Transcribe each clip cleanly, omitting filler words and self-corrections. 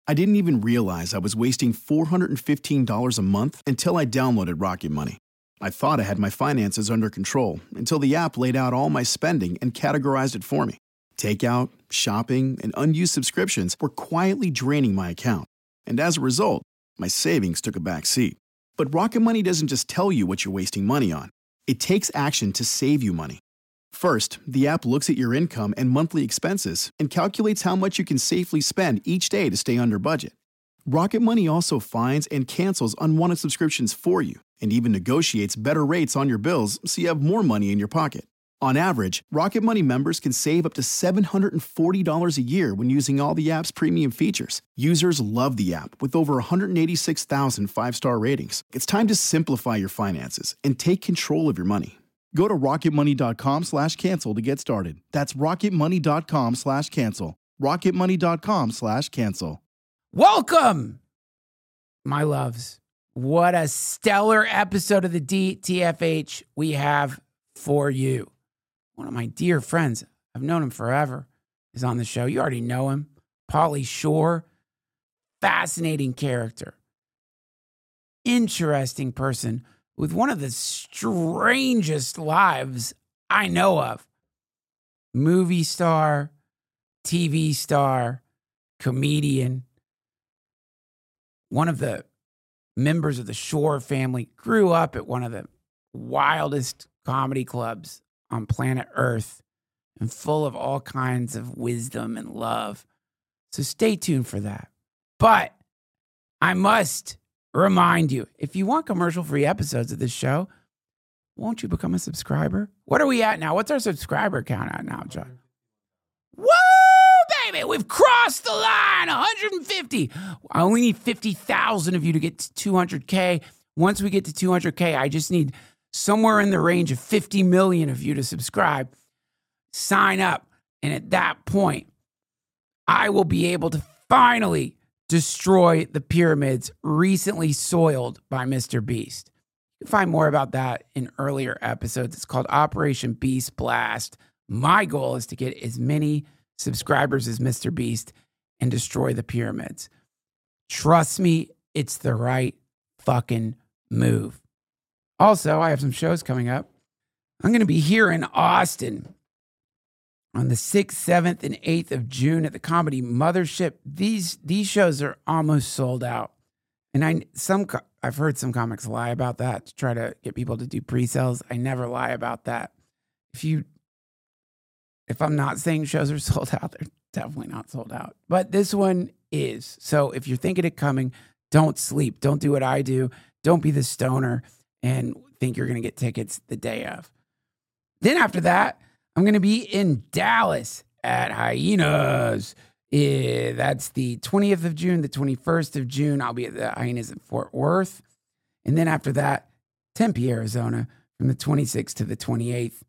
I didn't even realize I was wasting $415 a month until I downloaded Rocket Money. I thought I had my finances under control until the app laid out all my spending and categorized it for me. Takeout, shopping, and unused subscriptions were quietly draining my account. And as a result, my savings took a back seat. But Rocket Money doesn't just tell you what you're wasting money on. It takes action to save you money. First, the app looks at your income and monthly expenses and calculates how much you can safely spend each day to stay under budget. Rocket Money also finds and cancels unwanted subscriptions for you and even negotiates better rates on your bills so you have more money in your pocket. On average, Rocket Money members can save up to $740 a year when using all the app's premium features. Users love the app with over 186,000 five-star ratings. It's time to simplify your finances and take control of your money. Go to rocketmoney.com/cancel to get started. That's rocketmoney.com/cancel. rocketmoney.com/cancel. Welcome, my loves. What a stellar episode of the DTFH we have for you. One of my dear friends, I've known him forever, is on the show. You already know him. Pauly Shore. Fascinating character. Interesting person with one of the strangest lives I know of. Movie star, TV star, comedian. One of the members of the Shore family, grew up at one of the wildest comedy clubs on planet Earth and full of all kinds of wisdom and love. So stay tuned for that. But I must remind you, if you want commercial-free episodes of this show, won't you become a subscriber? What are we at now? What's our subscriber count at now, John? Woo, baby! We've crossed the line, 150. I only need 50,000 of you to get to 200K. Once we get to 200K, I just need somewhere in the range of 50 million of you to subscribe. Sign up. And at that point, I will be able to finally destroy the pyramids recently soiled by Mr. Beast. You can find more about that in earlier episodes. It's called Operation Beast Blast. My goal is to get as many subscribers as Mr. Beast and destroy the pyramids. Trust me, it's the right fucking move. Also, I have some shows coming up. I'm going to be here in Austin on the 6th, 7th, and 8th of June at the Comedy Mothership. These shows are almost sold out. And I've heard some comics lie about that to try to get people to do pre-sales. I never lie about that. If I'm not saying shows are sold out, they're definitely not sold out. But this one is. So if you're thinking of coming, don't sleep. Don't do what I do. Don't be the stoner and think you're going to get tickets the day of. Then after that, I'm going to be in Dallas at Hyenas. That's the 20th of June, the 21st of June. I'll be at the Hyenas in Fort Worth. And then after that, Tempe, Arizona, from the 26th to the 28th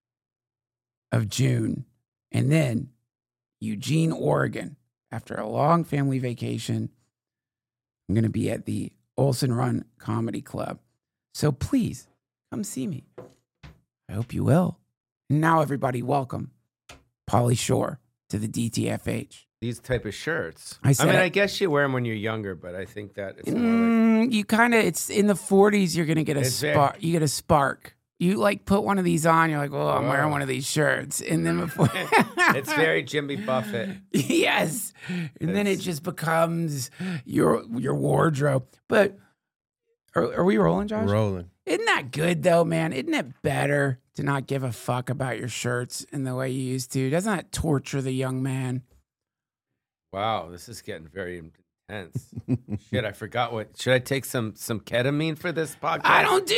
of June. And then Eugene, Oregon. After a long family vacation, I'm going to be at the Olson Run Comedy Club. So please, come see me. I hope you will. And now, everybody, welcome Pauly Shore to the DTFH. These type of shirts. I mean, I guess you wear them when you're younger, but I think that it's more like... You kind of, it's in the 40s, you're going to get a spark. You get a spark. You like put one of these on, you're like, oh, I'm wearing one of these shirts. And then before... It's very Jimmy Buffett. Yes. And then it just becomes your wardrobe. But are we rolling, Josh? Rolling. Isn't that good, though, man? Isn't it better to not give a fuck about your shirts in the way you used to? Doesn't that torture the young man? Wow, this is getting very intense. Shit, I forgot what. Should I take some ketamine for this podcast? I don't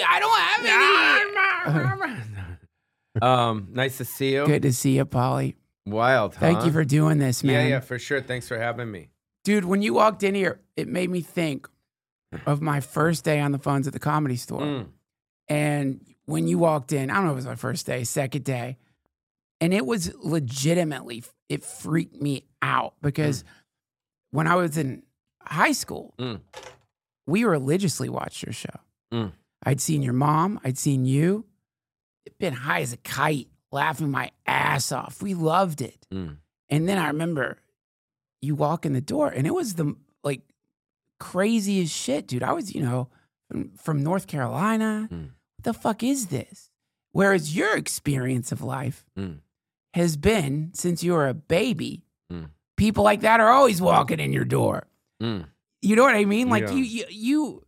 have any. Nice to see you. Good to see you, Pauly. Wild, huh? Thank you for doing this, man. Yeah, for sure. Thanks for having me. Dude, when you walked in here, it made me think of my first day on the phones at the Comedy Store. And when you walked in, I don't know if it was my first day, second day, and it was legitimately, it freaked me out because when I was in high school, we religiously watched your show. I'd seen your mom. I'd seen you. It'd been high as a kite, laughing my ass off. We loved it. And then I remember you walk in the door, and it was the like crazy as shit, dude. I was, from North Carolina. Mm. What the fuck is this? Whereas your experience of life has been since you were a baby. People like that are always walking in your door. You know what I mean? Like you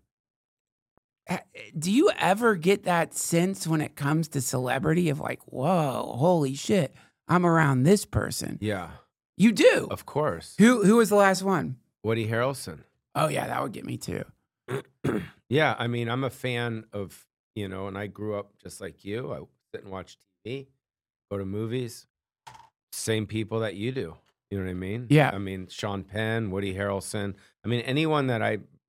do you ever get that sense when it comes to celebrity of like, whoa, holy shit, I'm around this person? Yeah. You do? Of course. Who was the last one? Woody Harrelson. Oh yeah, that would get me too. Yeah, I mean, I'm a fan of, and I grew up just like you. I sit and watch TV, go to movies. Same people that you do. You know what I mean? Yeah. I mean, Sean Penn, Woody Harrelson. I mean, anyone that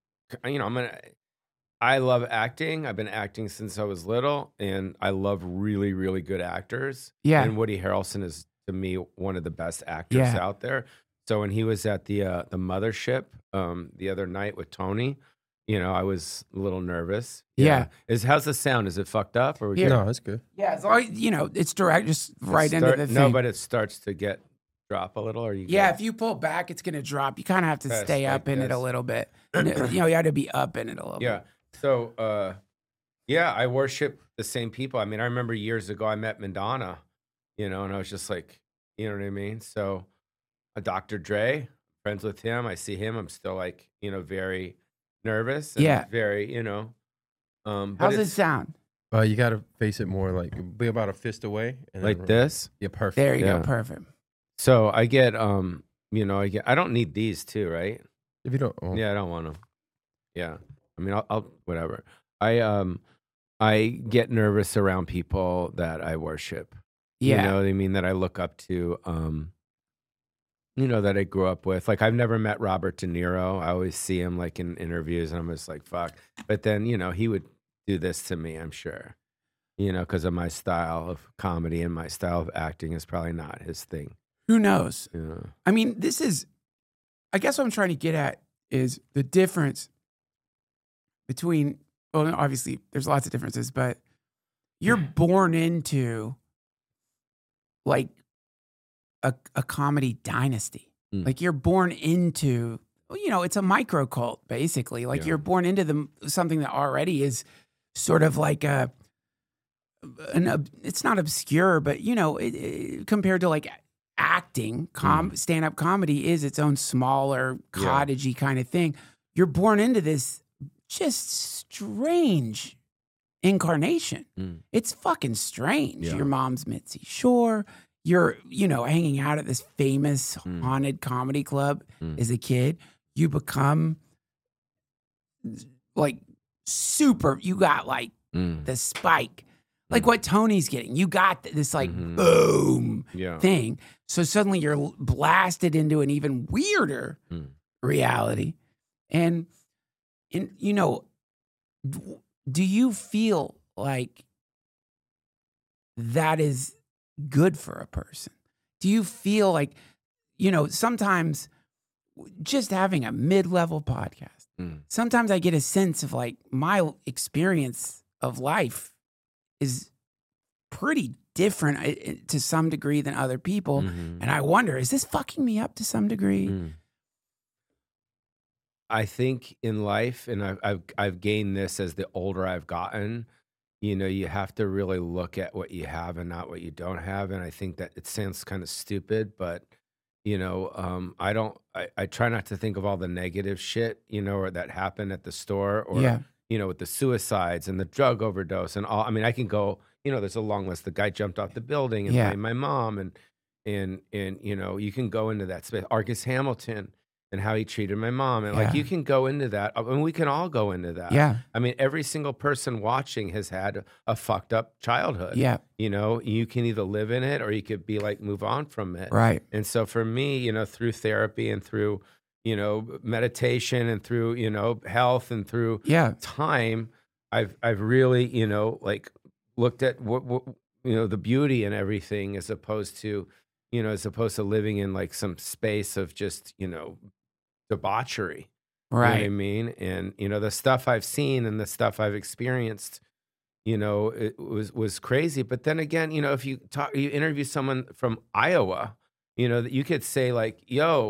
I love acting. I've been acting since I was little, and I love really, really good actors. Yeah. And Woody Harrelson is, to me, one of the best actors out there. So when he was at the Mothership the other night with Tony, I was a little nervous. Yeah. How's the sound? Is it fucked up? Or No, it's good. Yeah, as long as, it's direct, just right into the thing. No, but it starts to drop a little. Or you if you pull back, it's going to drop. You kind of have to stay up in it a little bit. You have to be up in it a little bit. Yeah. So, I worship the same people. I mean, I remember years ago I met Madonna, and I was just like, you know what I mean? So, Dr. Dre, friends with him. I see him. I'm still like, very nervous. And very, How's it sound? You got to face it more like be about a fist away. And like this? Yeah, perfect. There you go. Perfect. So I get, I don't need these too, right? If you don't. Oh. Yeah, I don't want them. Yeah. I mean, I'll whatever. I get nervous around people that I worship. Yeah. You know what I mean? That I look up to, that I grew up with. Like, I've never met Robert De Niro. I always see him like in interviews and I'm just like, fuck. But then, he would do this to me, I'm sure, because of my style of comedy and my style of acting is probably not his thing. Who knows? Yeah. I mean, I guess what I'm trying to get at is the difference between, well, obviously there's lots of differences, but you're born into like a comedy dynasty. Like you're born into, it's a micro cult basically. Like you're born into something that already is sort of like it's not obscure, but compared to like acting, stand-up comedy is its own smaller, cottagey kind of thing. You're born into this just strange incarnation. It's fucking strange. Your mom's Mitzi Shore. You're, hanging out at this famous haunted comedy club as a kid. You become like super, you got like the spike. Like what Tony's getting. You got this like boom thing. So suddenly you're blasted into an even weirder reality. And do you feel like that is good for a person? Do you feel like, sometimes just having a mid-level podcast, sometimes I get a sense of like my experience of life is pretty different to some degree than other people. And I wonder, is this fucking me up to some degree? I think in life, and I've gained this as the older I've gotten, you have to really look at what you have and not what you don't have. And I think that it sounds kind of stupid, but I try not to think of all the negative shit, or that happened at the store or, with the suicides and the drug overdose and all. I mean, I can go, there's a long list. The guy jumped off the building and blamed my mom and you can go into that space. Argus Hamilton and how he treated my mom. And like, you can go into that. I mean, we can all go into that. Yeah. I mean, every single person watching has had a fucked up childhood. Yeah. You can either live in it or you could be like, move on from it. Right. And so for me, through therapy and through, meditation and through, health and through time, I've really, like looked at what the beauty in everything as opposed to living in like some space of just, debauchery. Right. You know what I mean? And, the stuff I've seen and the stuff I've experienced, it was crazy. But then again, if you interview someone from Iowa, that you could say like, yo,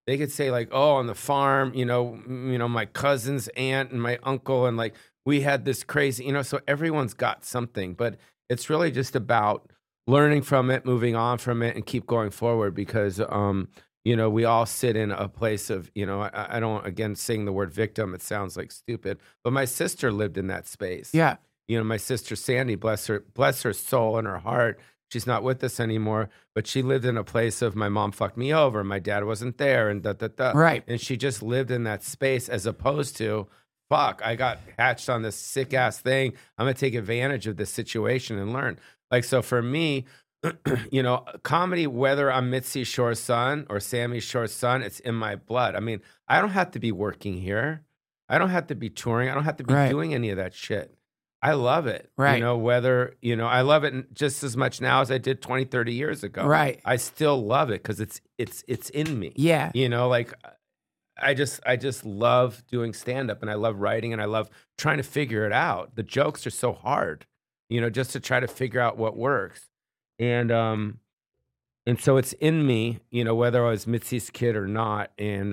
they could say like, oh, on the farm, my cousin's aunt and my uncle, and like we had this crazy, so everyone's got something, but it's really just about learning from it, moving on from it, and keep going forward because, we all sit in a place of, I don't, again, saying the word victim, it sounds like stupid, but my sister lived in that space. Yeah. My sister Sandy, bless her soul and her heart. She's not with us anymore, but she lived in a place of my mom fucked me over, my dad wasn't there, and da-da-da. Right. And she just lived in that space as opposed to, fuck, I got hatched on this sick-ass thing. I'm going to take advantage of this situation and learn. Like, so for me, comedy, whether I'm Mitzi Shore's son or Sammy Shore's son, it's in my blood. I mean, I don't have to be working here. I don't have to be touring. I don't have to be doing any of that shit. I love it. Right. I love it just as much now as I did 20, 30 years ago. Right. I still love it because it's in me. Yeah. I just love doing stand-up and I love writing and I love trying to figure it out. The jokes are so hard, just to try to figure out what works. And so it's in me, whether I was Mitzi's kid or not. And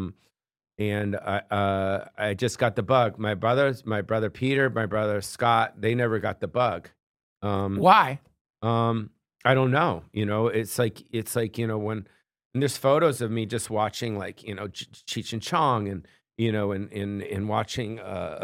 I just got the bug. My brother Peter, my brother Scott, they never got the bug. Why? I don't know. It's like when there's photos of me just watching like Cheech and Chong and and watching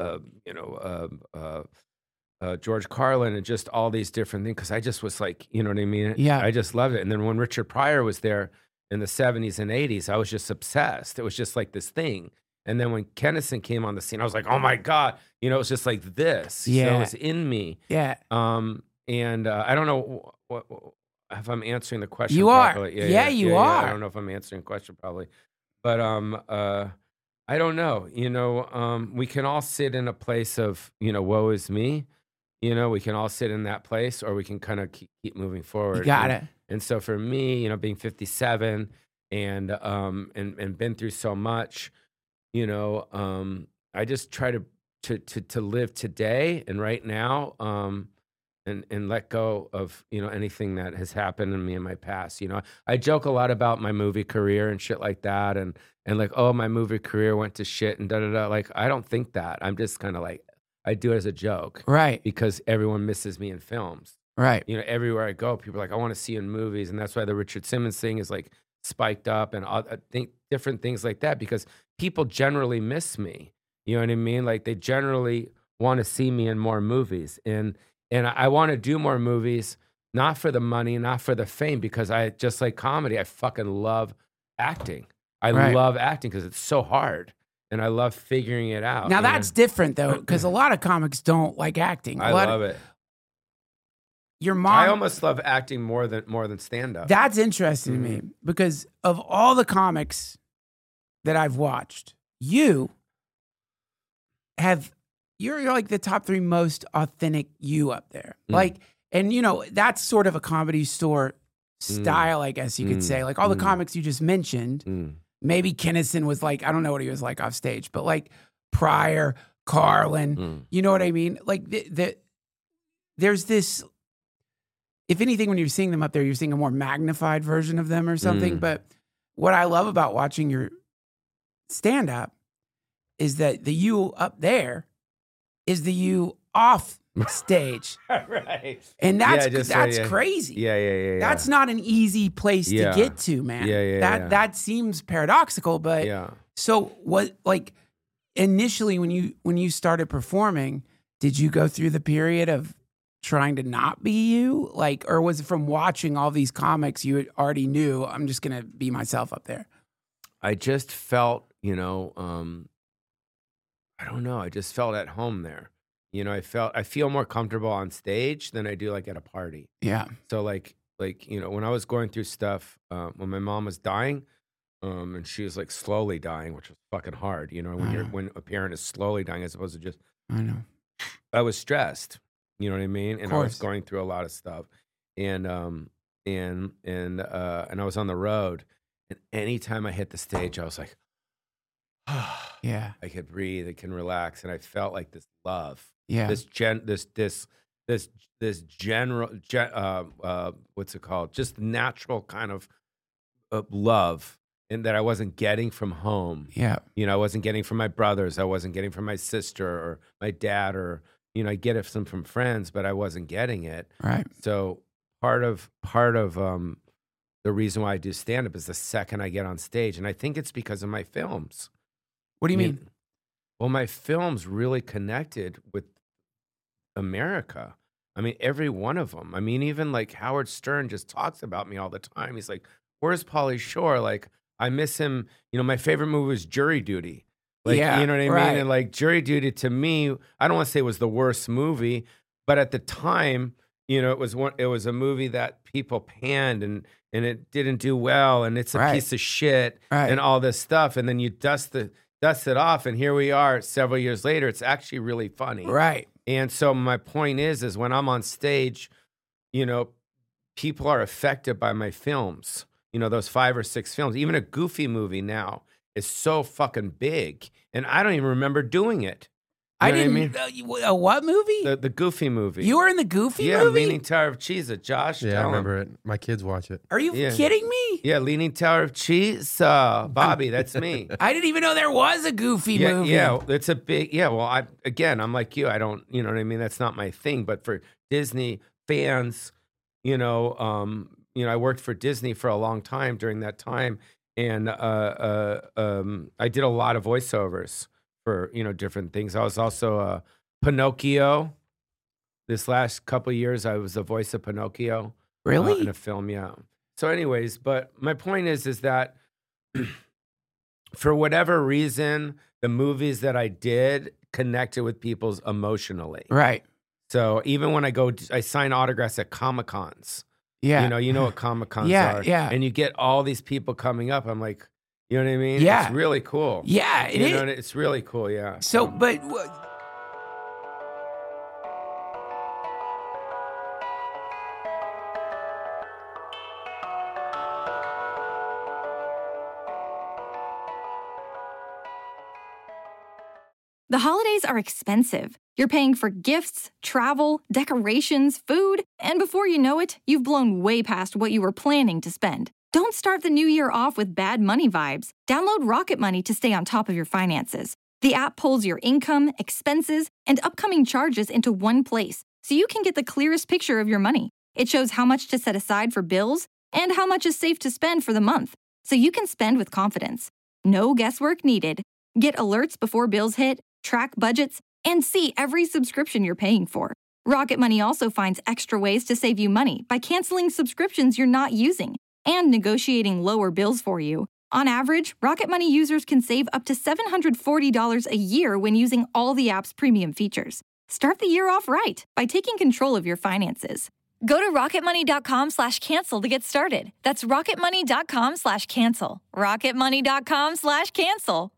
George Carlin and just all these different things because I just was like, you know what I mean? Yeah. I just loved it. And then when Richard Pryor was there in the 70s and 80s, I was just obsessed. It was just like this thing. And then when Kennison came on the scene, I was like, oh my God, it was just like this. Yeah. So it was in me. Yeah. And I don't know if I'm answering the question you properly. Are. Yeah, you are. I don't know if I'm answering the question probably. But I don't know. We can all sit in a place of, woe is me. We can all sit in that place or we can kind of keep moving forward. You got it. And so for me, being 57 and been through so much, I just try to live today and right now, and let go of, anything that has happened to me in my past. I joke a lot about my movie career and shit like that. And like, oh, my movie career went to shit and da-da-da. Like, I don't think that. I'm just kind of like, I do it as a joke. Right. Because everyone misses me in films. Right. Everywhere I go, people are like, I want to see you in movies. And that's why the Richard Simmons thing is like spiked up and I think different things like that because people generally miss me. You know what I mean? Like they generally want to see me in more movies. And I want to do more movies, not for the money, not for the fame, because I just like comedy. I fucking love acting. I love acting because it's so hard. And I love figuring it out. Now that's different though, because a lot of comics don't like acting. I love it. Your mom. I almost love acting more than stand-up. That's interesting to me because of all the comics that I've watched, you're like the top 3 most authentic you up there. Like, and that's sort of a Comedy Store style, I guess you could say. Like all the comics you just mentioned. Maybe Kennison was like, I don't know what he was like off stage, but like Pryor, Carlin, you know what I mean? Like there's this, if anything, when you're seeing them up there, you're seeing a more magnified version of them or something. But what I love about watching your stand-up is that the you up there is the you off stage. Right. And that's crazy. Yeah. That's not an easy place to get to, man. That seems paradoxical, but so what, like initially when you started performing, did you go through the period of trying to not be you? Like, or was it from watching all these comics you already knew, I'm just going to be myself up there? I just felt, I don't know. I just felt at home there. I feel more comfortable on stage than I do like at a party. Yeah. So like, when I was going through stuff, when my mom was dying, and she was like slowly dying, which was fucking hard, when a parent is slowly dying as opposed to just, I know. I was stressed, you know what I mean? And I was going through a lot of stuff and I was on the road and anytime I hit the stage, I was like, yeah, I could breathe, I can relax. And I felt like this love. Yeah. This general, what's it called? Just natural kind of love and that I wasn't getting from home. Yeah. You know, I wasn't getting from my brothers. I wasn't getting from my sister or my dad, or, you know, I get it from friends, but I wasn't getting it. Right. So part of the reason why I do stand-up is the second I get on stage. And I think it's because of my films. What do you mean? Well, my films really connected with America. I mean, every one of them. I mean, even like Howard Stern just talks about me all the time. He's like, where's Pauly Shore? Like, I miss him. You know, my favorite movie was Jury Duty. Like, yeah, you know what I right. mean? And like Jury Duty to me, I don't want to say it was the worst movie, but at the time, you know, it was a movie that people panned and it didn't do well, and it's a right. piece of shit right. and all this stuff. And then you dust it off, and here we are several years later. It's actually really funny. Right. And so my point is when I'm on stage, you know, people are affected by my films. You know, those 5 or 6 films. Even a Goofy movie now is so fucking big, and I don't even remember doing it. You know didn't. what I mean? A what movie? The Goofy movie. You were in the Goofy movie? Yeah, Leaning Tower of Cheese. Josh. Yeah, I remember it. My kids watch it. Are you kidding me? Yeah, Leaning Tower of Cheese. Bobby, that's me. I didn't even know there was a Goofy movie. Yeah, it's a big. Yeah, well, I'm like you. I don't. You know what I mean? That's not my thing. But for Disney fans, you know, I worked for Disney for a long time during that time, and I did a lot of voiceovers for, you know, different things. I was also Pinocchio. This last couple of years, I was the voice of Pinocchio. Really? In a film, yeah. So anyways, but my point is that for whatever reason, the movies that I did connected with people emotionally. Right. So even when I sign autographs at Comic-Cons. Yeah. You know what Comic-Cons are. Yeah. And you get all these people coming up. I'm like, you know what I mean? Yeah. It's really cool. Yeah, it is. It's really cool, yeah. So, but... The holidays are expensive. You're paying for gifts, travel, decorations, food, and before you know it, you've blown way past what you were planning to spend. Don't start the new year off with bad money vibes. Download Rocket Money to stay on top of your finances. The app pulls your income, expenses, and upcoming charges into one place, so you can get the clearest picture of your money. It shows how much to set aside for bills and how much is safe to spend for the month, so you can spend with confidence. No guesswork needed. Get alerts before bills hit, track budgets, and see every subscription you're paying for. Rocket Money also finds extra ways to save you money by canceling subscriptions you're not using and negotiating lower bills for you. On average, Rocket Money users can save up to $740 a year when using all the app's premium features. Start the year off right by taking control of your finances. Go to rocketmoney.com/cancel to get started. That's rocketmoney.com/cancel. rocketmoney.com/cancel.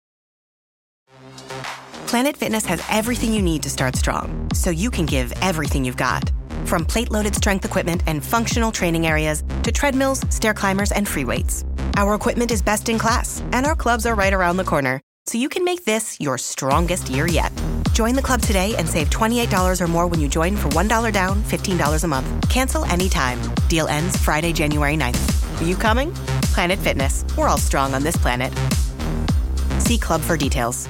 Planet Fitness has everything you need to start strong, so you can give everything you've got. From plate-loaded strength equipment and functional training areas to treadmills, stair climbers, and free weights. Our equipment is best in class, and our clubs are right around the corner, so you can make this your strongest year yet. Join the club today and save $28 or more when you join for $1 down, $15 a month. Cancel anytime. Deal ends Friday, January 9th. Are you coming? Planet Fitness. We're all strong on this planet. See club for details.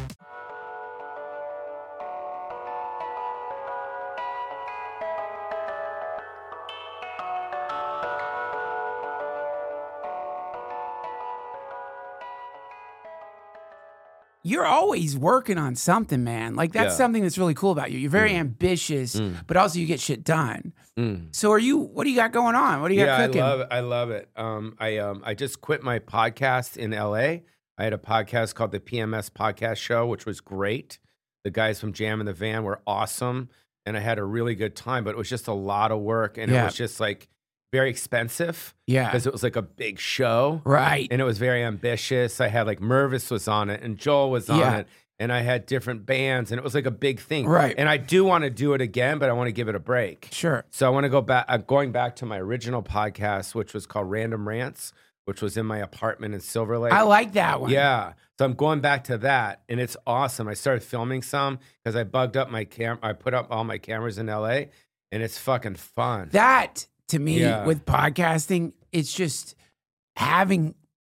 You're always working on something, man. Like, that's something that's really cool about you. You're very ambitious, but also you get shit done. So what do you got going on? What do you got cooking? I love it. I just quit my podcast in LA. I had a podcast called the PMS Podcast Show, which was great. The guys from Jam in the Van were awesome, and I had a really good time, but it was just a lot of work, and it was just like very expensive. Yeah. Because it was like a big show. Right. And it was very ambitious. I had like Mervis was on it and Joel was on it. And I had different bands and it was like a big thing. Right. And I do want to do it again, but I want to give it a break. Sure. So I want to go back. I'm going back to my original podcast, which was called Random Rants, which was in my apartment in Silver Lake. I like that one. Yeah. So I'm going back to that and it's awesome. I started filming some because I bugged up my camera. I put up all my cameras in LA and it's fucking fun. That, to me, with podcasting, it's just having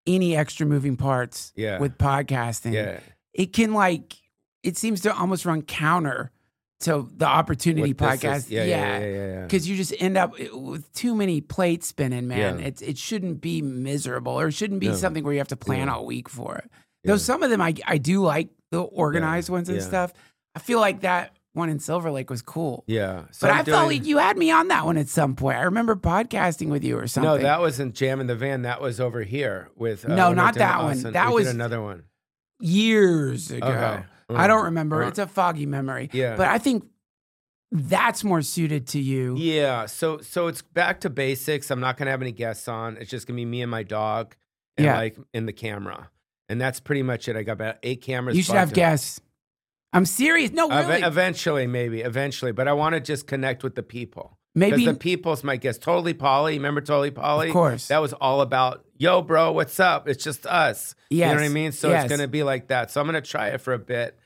any extra moving parts with podcasting. Yeah. It can it seems to almost run counter to the opportunity podcast. Yeah. Because you just end up with too many plates spinning, man. Yeah. It shouldn't be miserable, or it shouldn't be something where you have to plan all week for it. Though some of them I do like the organized ones and stuff. I feel like that one in Silver Lake was cool. Yeah. So but I felt like you had me on that one at some point. I remember podcasting with you or something. No, that wasn't Jam in the Van. That was over here with... no, not that one. That was another one. Years ago. Okay. I don't remember. It's a foggy memory. Yeah. But I think that's more suited to you. Yeah. So it's back to basics. I'm not going to have any guests on. It's just going to be me and my dog and in the camera. And that's pretty much it. I got about 8 cameras. You should have guests. I'm serious. No, really. Eventually. But I want to just connect with the people. Maybe. Because the people's my guest. Totally Polly. Remember Totally Polly? Of course. That was all about, yo, bro, what's up? It's just us. Yes. You know what I mean? So it's going to be like that. So I'm going to try it for a bit.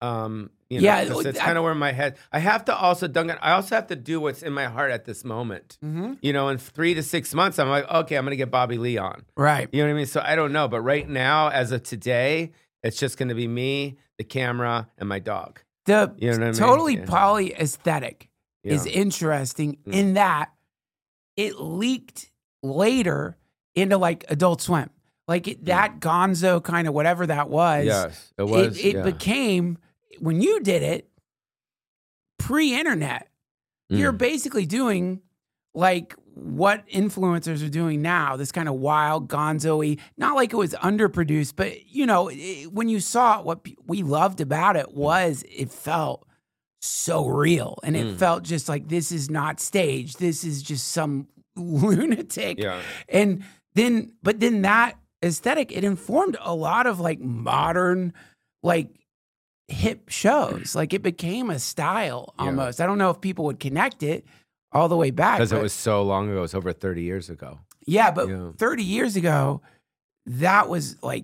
It's kind of where my head. I have to also, Duncan, I also have to do what's in my heart at this moment. Mm-hmm. You know, in 3 to 6 months, I'm like, okay, I'm going to get Bobby Lee on. Right. You know what I mean? So I don't know. But right now, as of today, it's just going to be me, the camera, and my dog. The you know what I mean? Totally Polly aesthetic is interesting in that it leaked later into like Adult Swim. Like that Gonzo kind of whatever that was. Yes, it was. It became, when you did it, pre-internet, you're basically doing like what influencers are doing now, this kind of wild Gonzo-y, not like it was underproduced, but you know, when you saw it, what we loved about it was it felt so real. And it felt just like, this is not staged. This is just some lunatic. Yeah. And then that aesthetic, it informed a lot of like modern, like hip shows. Like it became a style almost. I don't know if people would connect it all the way back. Because it was so long ago. It was over 30 years ago. Yeah, but 30 years ago, that was like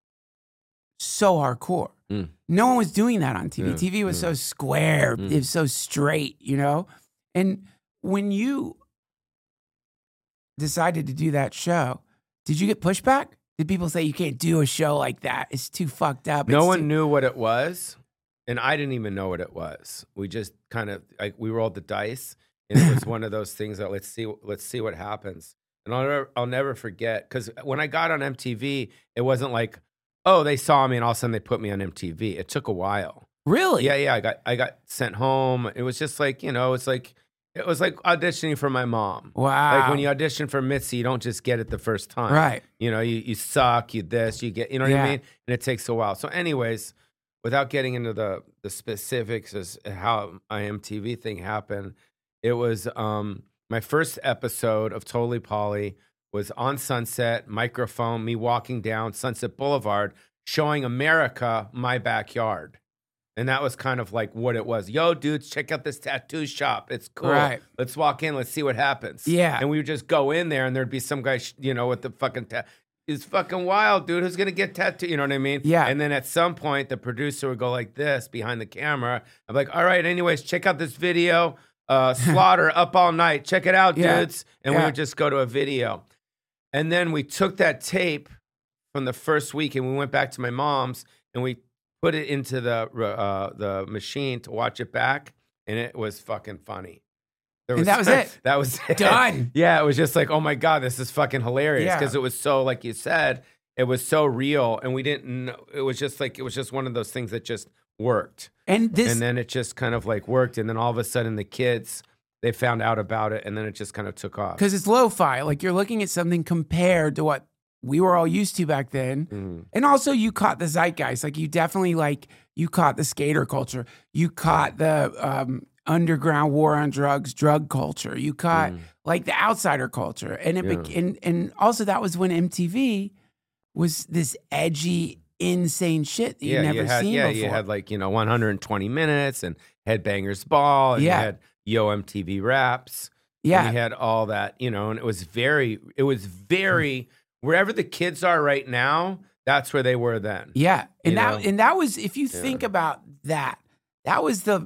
so hardcore. No one was doing that on TV. Yeah. TV was so square. It was so straight, you know? And when you decided to do that show, did you get pushback? Did people say you can't do a show like that? It's too fucked up. No one knew what it was, and I didn't even know what it was. We just kind of we rolled the dice, and it was one of those things that let's see what happens. And I'll never forget, because when I got on MTV, it wasn't like, oh, they saw me and all of a sudden they put me on MTV. It took a while. Really? Yeah. I got sent home. It was just like, you know, it was like auditioning for my mom. Wow. Like when you audition for Mitzi, you don't just get it the first time. Right. You know, you suck, you get, you know what I mean? And it takes a while. So anyways, without getting into the specifics as how my MTV thing happened, it was my first episode of Totally Polly was on Sunset, microphone, me walking down Sunset Boulevard, showing America my backyard. And that was kind of like what it was. Yo, dudes, check out this tattoo shop. It's cool. Right. Let's walk in. Let's see what happens. Yeah. And we would just go in there, and there'd be some guy, you know, with the fucking it's fucking wild, dude. Who's going to get tattooed? You know what I mean? Yeah. And then at some point, the producer would go like this behind the camera. I'm like, all right, anyways, check out this video. Slaughter Up All Night. Check it out, dudes. And we would just go to a video. And then we took that tape from the first week, and we went back to my mom's, and we put it into the machine to watch it back, and it was fucking funny. And that was it. That was it. Done. Yeah, it was just like, oh my God, this is fucking hilarious. Because it was so, like you said, it was so real, and we didn't know. It was just one of those things that just worked. And then it just kind of like worked, and then all of a sudden the kids, they found out about it, and then it just kind of took off. Because it's lo-fi. Like you're looking at something compared to what we were all used to back then. And also you caught the zeitgeist. Like you definitely you caught the skater culture. You caught the underground war on drugs, drug culture. You caught like the outsider culture. And and also that was when MTV was this edgy, insane shit that you never seen before. You had like, 120 Minutes and Headbangers Ball, and you had Yo MTV Raps. Yeah. And you had all that, and it was very wherever the kids are right now, that's where they were then. Yeah. And that was, if you think about that was the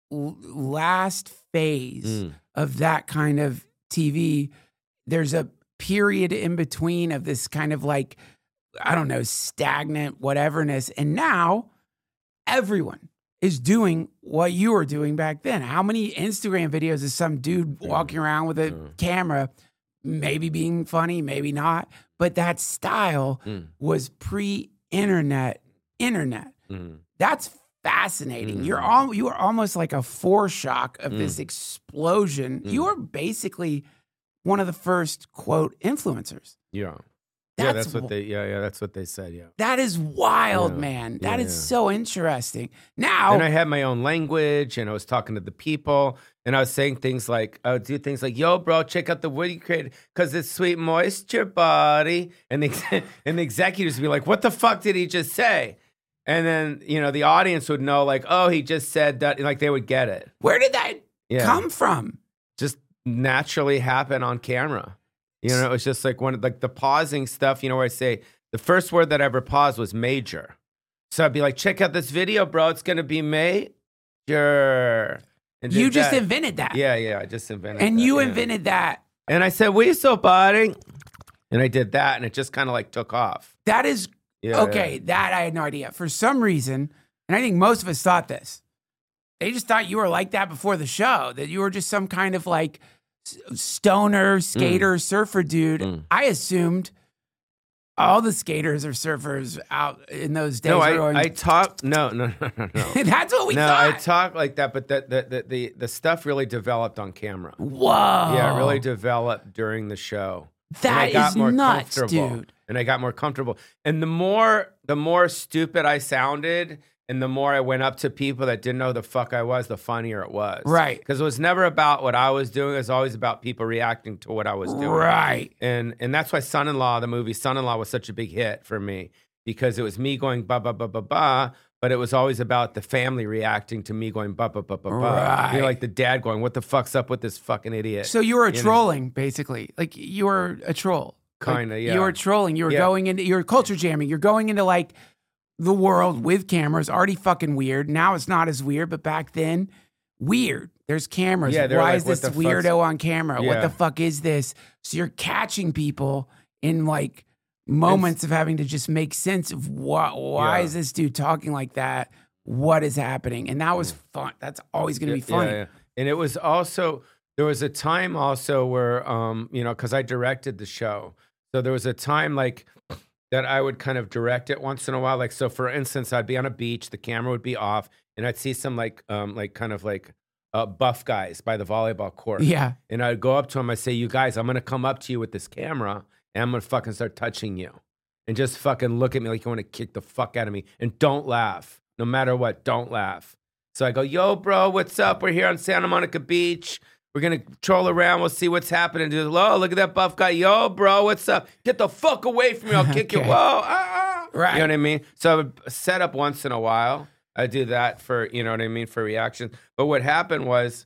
last phase of that kind of TV. There's a period in between of this kind of like, I don't know, stagnant whateverness. And now everyone is doing what you were doing back then. How many Instagram videos is some dude walking around with a camera, maybe being funny, maybe not, but that style was pre-internet. That's fascinating. You were almost like a foreshock of this explosion. You were basically one of the first quote influencers. Yeah. That's what they said. Yeah. That is wild, man. That is so interesting. Now, and I had my own language, and I was talking to the people, and I was saying things like, I would do things like, "Yo, bro, check out the wood you created because it's sweet moisture, buddy." And the executives would be like, "What the fuck did he just say?" And then the audience would know, like, "Oh, he just said that." Like they would get it. Where did that come from? Just naturally happen on camera. It was just like the pausing stuff, where I say the first word that I ever paused was major. So I'd be like, check out this video, bro. It's going to be major. And you just invented that. Yeah. I just invented that. And you invented that. And I said, we so buddy. And I did that, and it just kind of like took off. That is, that I had no idea. For some reason, and I think most of us thought this, they just thought you were like that before the show, that you were just some kind of like stoner, skater, surfer dude. I assumed all the skaters or surfers out in those days. No, I talk. No. That's what we thought. No, I talk like that, but the stuff really developed on camera. Whoa. Yeah, it really developed during the show. That is nuts, dude. And I got more comfortable. And the more stupid I sounded, and the more I went up to people that didn't know who the fuck I was, the funnier it was. Right. Because it was never about what I was doing. It was always about people reacting to what I was doing. Right. And that's why the movie Son-in-Law was such a big hit for me. Because it was me going ba ba ba ba ba, but it was always about the family reacting to me going ba ba ba ba ba. Right. Like the dad going, "What the fuck's up with this fucking idiot?" So you were trolling, basically. Like you were a troll. Kind of, yeah. You were trolling. You were going into, you were culture jamming. You're going into like the world with cameras, already fucking weird. Now it's not as weird, but back then, weird. There's cameras. Yeah, why like, is this weirdo on camera? What the fuck is this? So you're catching people in like moments of having to just make sense of why is this dude talking like that? What is happening? And that was fun. That's always going to be funny. Yeah. And it was also, there was a time also where, because I directed the show. So there was a time like that I would kind of direct it once in a while. Like, so for instance, I'd be on a beach, the camera would be off, and I'd see some buff guys by the volleyball court. Yeah. And I'd go up to them, I'd say, "You guys, I'm going to come up to you with this camera, and I'm going to fucking start touching you. And just fucking look at me like you want to kick the fuck out of me. And don't laugh. No matter what, don't laugh." So I go, "Yo, bro, what's up? We're here on Santa Monica Beach. We're going to troll around. We'll see what's happening." Dude, "Oh, look at that buff guy. Yo, bro, what's up? Get the fuck away from me. I'll kick you." Whoa, Right. You know what I mean? So I would set up once in a while. I do that for, for reaction. But what happened was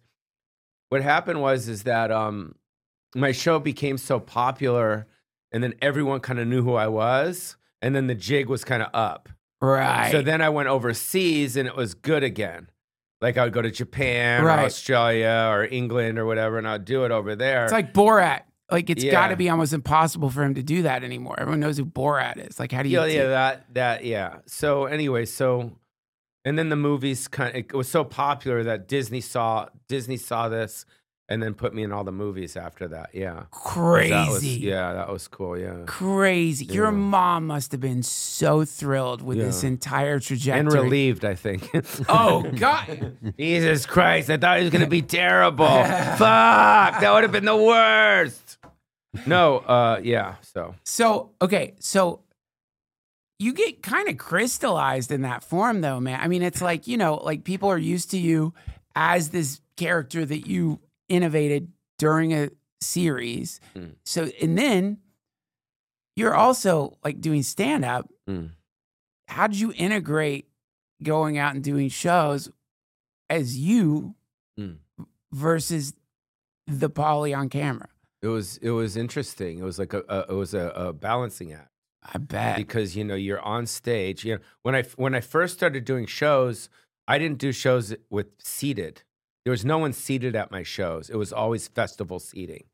is that my show became so popular, and then everyone kind of knew who I was, and then the jig was kind of up. Right. So then I went overseas, and it was good again. Like I would go to Japan or Australia or England or whatever, and I'd do it over there. It's like Borat. Like it's got to be almost impossible for him to do that anymore. Everyone knows who Borat is. Like how do you? Yeah. So anyway, and then the movies it was so popular that Disney saw this and then put me in all the movies after that. Yeah. Crazy. That was cool. Yeah. Crazy. Yeah. Your mom must have been so thrilled with this entire trajectory. And relieved, I think. Oh, God. Jesus Christ. I thought it was going to be terrible. Fuck. That would have been the worst. No, yeah. So, okay. So you get kind of crystallized in that form, though, man. I mean, it's like, like people are used to you as this character that you innovated during a series. So, and then you're also like doing stand up. How did you integrate going out and doing shows as you versus the Pauly on camera? It was interesting. It was like a balancing act. I bet. Because you're on stage. When I first started doing shows, I didn't do shows with seated. There was no one seated at my shows. It was always festival seating.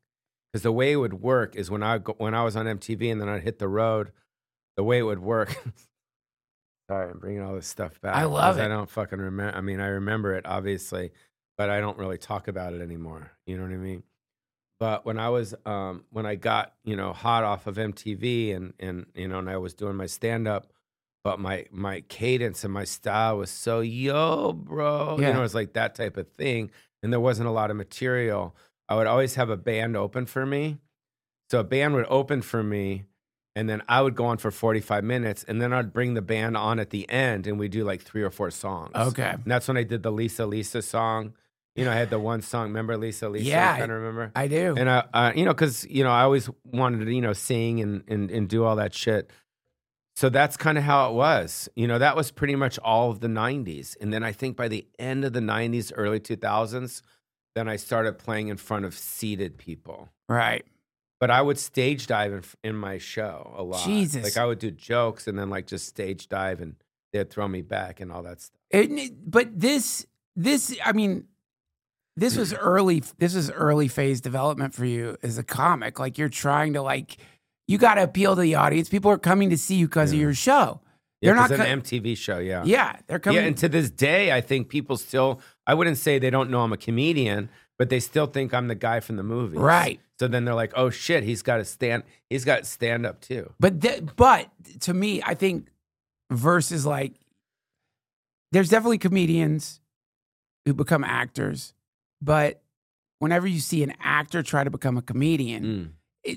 Because the way it would work is when I was on MTV and then I'd hit the road, the way it would work. Sorry, I'm bringing all this stuff back. I love it. I don't fucking remember. I mean, I remember it obviously, but I don't really talk about it anymore. You know what I mean? But when I was, when I got, hot off of MTV and I was doing my stand up, but my cadence and my style was so, yo, bro, Yeah. it was like that type of thing. And there wasn't a lot of material. I would always have a band open for me. So a band would open for me, and then I would go on for 45 minutes, and then I'd bring the band on at the end, and we'd do like 3 or 4 songs. Okay. And that's when I did the Lisa song. I had the one song. Remember Lisa? Yeah, kind of remember. I do. And I because I always wanted to sing and do all that shit. So that's kind of how it was. That was pretty much all of the 90s. And then I think by the end of the 90s, early 2000s, then I started playing in front of seated people. Right. But I would stage dive in my show a lot. Jesus. Like I would do jokes and then like just stage dive and they'd throw me back and all that stuff. But this, I mean, this was early phase development for you as a comic. Like you're trying to you got to appeal to the audience. People are coming to see you because of your show. Yeah, They're not an MTV show. Yeah. Yeah. They're coming. Yeah. And to this day, I think people still, I wouldn't say they don't know I'm a comedian, but they still think I'm the guy from the movie. Right. So then they're like, oh shit, he's got stand up too. But to me, I think versus there's definitely comedians who become actors, but whenever you see an actor try to become a comedian,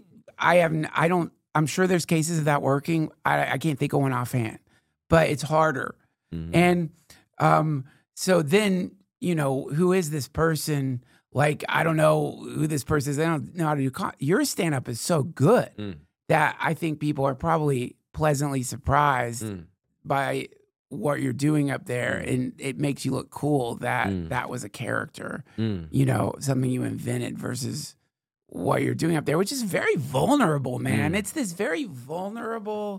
I'm sure there's cases of that working. I can't think of one offhand, but it's harder. Mm-hmm. And so then, who is this person? I don't know who this person is. I don't know how to do your stand-up is so good that I think people are probably pleasantly surprised by what you're doing up there. And it makes you look cool that that was a character, something you invented versus what you're doing up there, which is very vulnerable, man. It's this very vulnerable,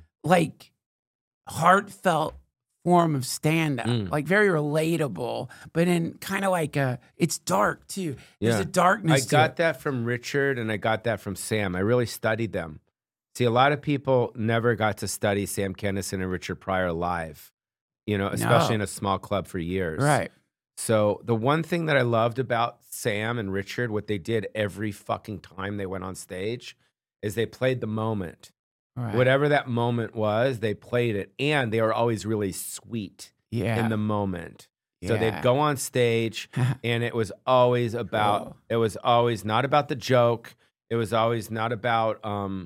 heartfelt form of stand-up, very relatable, but in kind of it's dark too. There's a darkness to it. I got that from Richard and I got that from Sam. I really studied them. See, a lot of people never got to study Sam Kinison and Richard Pryor live, especially in a small club for years. Right. So the one thing that I loved about Sam and Richard, what they did every fucking time they went on stage, is they played the moment. Right. Whatever that moment was, they played it. And they were always really sweet in the moment. Yeah. So they'd go on stage and it was always about, it was always not about the joke. It was always not about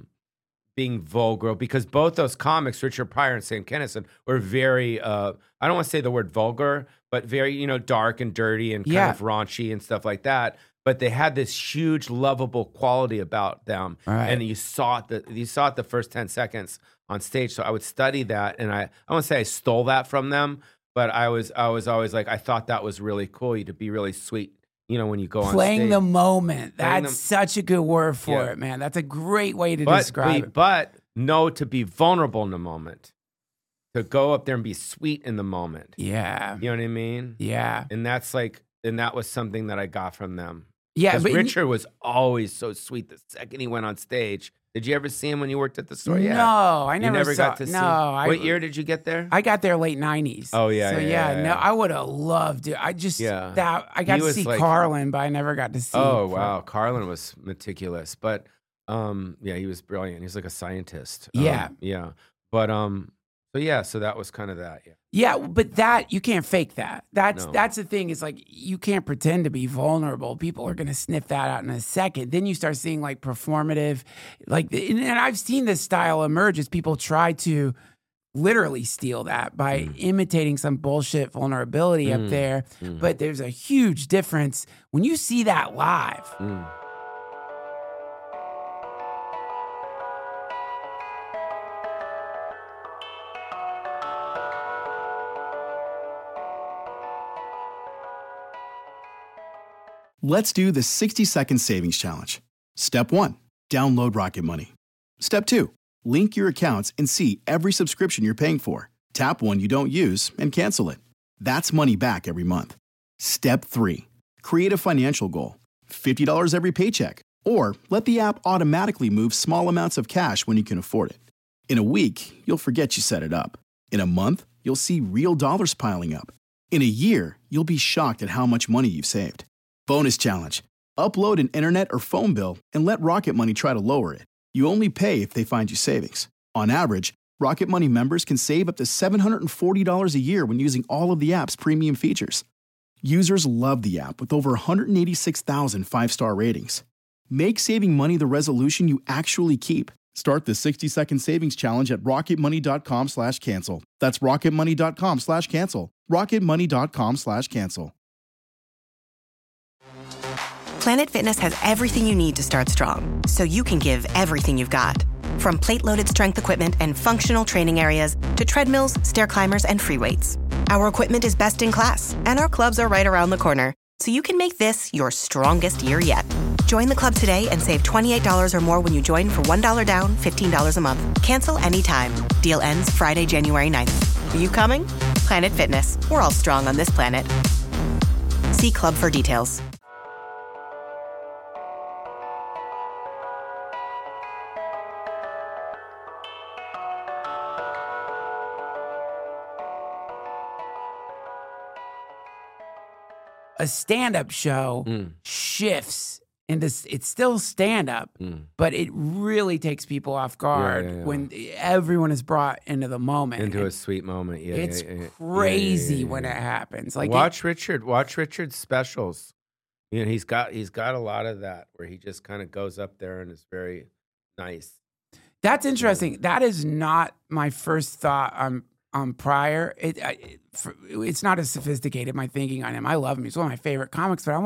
being vulgar, because both those comics, Richard Pryor and Sam Kinison, were very, I don't want to say the word vulgar, but very, dark and dirty and kind of raunchy and stuff like that. But they had this huge, lovable quality about them, and you saw it. The first 10 seconds on stage. So I would study that, and I won't say I stole that from them, but I was always like, I thought that was really cool. To be really sweet, when you go on stage. Playing the moment. That's such a good word for it, man. That's a great way to describe it. But to be vulnerable in the moment. To go up there and be sweet in the moment. Yeah. You know what I mean? Yeah. And that was something that I got from them. Yeah. But Richard was always so sweet the second he went on stage. Did you ever see him when you worked at the store? Yeah. No, I never got to see him. What year did you get there? I got there late 90s. Oh, yeah. So, no, I would have loved it. I just, I got to see Carlin, but I never got to see him. Oh, wow. Carlin was meticulous. But, he was brilliant. He's like a scientist. Yeah. But, so that was kind of that. Yeah. Yeah, but that you can't fake that. That's the thing. Is you can't pretend to be vulnerable. People are gonna sniff that out in a second. Then you start seeing performative, and I've seen this style emerge as people try to literally steal that by imitating some bullshit vulnerability up there. But there's a huge difference when you see that live. Let's do the 60-second savings challenge. Step 1, download Rocket Money. Step 2, link your accounts and see every subscription you're paying for. Tap one you don't use and cancel it. That's money back every month. Step 3, create a financial goal. $50 every paycheck. Or let the app automatically move small amounts of cash when you can afford it. In a week, you'll forget you set it up. In a month, you'll see real dollars piling up. In a year, you'll be shocked at how much money you've saved. Bonus challenge. Upload an internet or phone bill and let Rocket Money try to lower it. You only pay if they find you savings. On average, Rocket Money members can save up to $740 a year when using all of the app's premium features. Users love the app with over 186,000 five-star ratings. Make saving money the resolution you actually keep. Start the 60-second savings challenge at rocketmoney.com/cancel. That's rocketmoney.com/cancel. rocketmoney.com/cancel. Planet Fitness has everything you need to start strong, so you can give everything you've got. From plate-loaded strength equipment and functional training areas to treadmills, stair climbers, and free weights. Our equipment is best in class, and our clubs are right around the corner, so you can make this your strongest year yet. Join the club today and save $28 or more when you join for $1 down, $15 a month. Cancel anytime. Deal ends Friday, January 9th. Are you coming? Planet Fitness. We're all strong on this planet. See club for details. A stand-up show shifts into, it's still stand-up, but it really takes people off guard when everyone is brought into the moment. Into a sweet moment, yeah. It's crazy when it happens. Like watch Richard's specials. You know, he's got a lot of that where he just kind of goes up there and is very nice. That's interesting. That is not my first thought on Pryor. It's not as sophisticated, my thinking on him. I love him. He's one of my favorite comics, but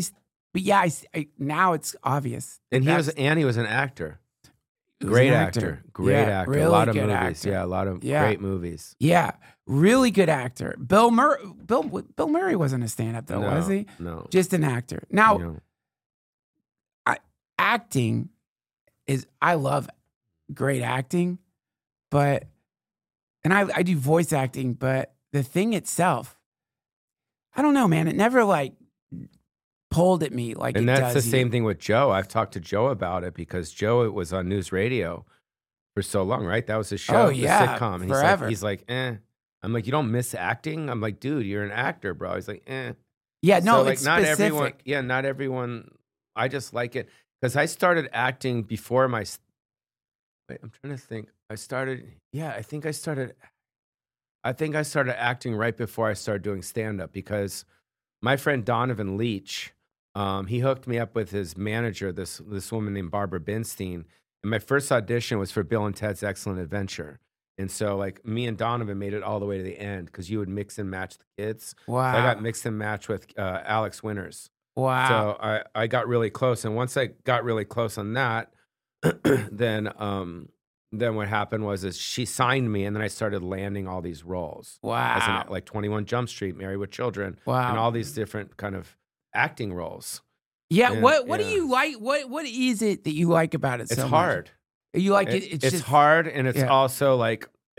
now it's obvious. And he was an actor. Great actor. Great actor. Really a lot of good movies. Actor. Yeah, a lot of great movies. Yeah, really good actor. Bill Murray wasn't a stand-up though, was he? No. Just an actor. Now, acting is, I love great acting, and I do voice acting, but the thing itself, I don't know, man. It never pulled at me like and it does. And that's the same thing with Joe. I've talked to Joe about it because Joe was on News Radio for so long, right? That was his show, the sitcom. And forever. He's like, eh. I'm like, you don't miss acting? I'm like, dude, you're an actor, bro. He's like, eh. Yeah, no, so, it's not specific. everyone. Not everyone. I just like it because I started acting before my. Wait, I'm trying to think. I think I started acting right before I started doing stand-up because my friend Donovan Leach, he hooked me up with his manager, this woman named Barbara Binstein. And my first audition was for Bill and Ted's Excellent Adventure. And so, me and Donovan made it all the way to the end because you would mix and match the kids. Wow. So I got mixed and matched with Alex Winters. Wow. So I got really close. And once I got really close on that, then what happened was she signed me, and then I started landing all these roles. Wow. As 21 Jump Street, Married with Children, and all these different kind of acting roles. Yeah. And, what do you like? What is it that you like about it? It's so hard. Much? You like it? It's just hard, and it's also I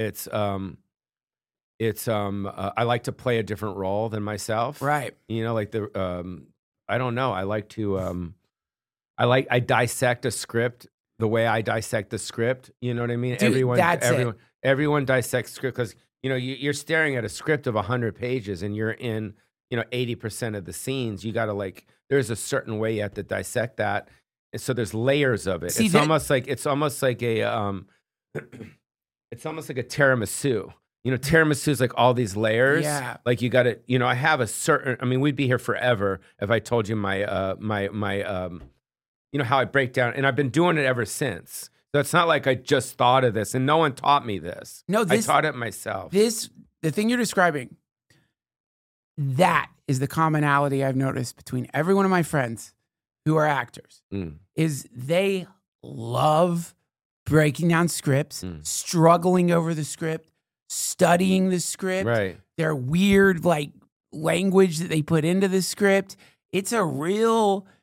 like to play a different role than myself. Right. You know, I don't know. I like to I dissect a script the way I dissect the script. You know what I mean? Dude, everyone dissects script because, you're staring at a script of 100 pages and you're in, 80% of the scenes. You got to there's a certain way you have to dissect that. And so there's layers of it. It's almost like a tiramisu. Tiramisu is all these layers. Yeah. You got to, I have a certain, we'd be here forever if I told you my how I break down, and I've been doing it ever since. So it's not like I just thought of this, and no one taught me this. No, I taught it myself. The thing you're describing, that is the commonality I've noticed between every one of my friends who are actors, is they love breaking down scripts, struggling over the script, studying the script, right? Their weird language that they put into the script. It's a real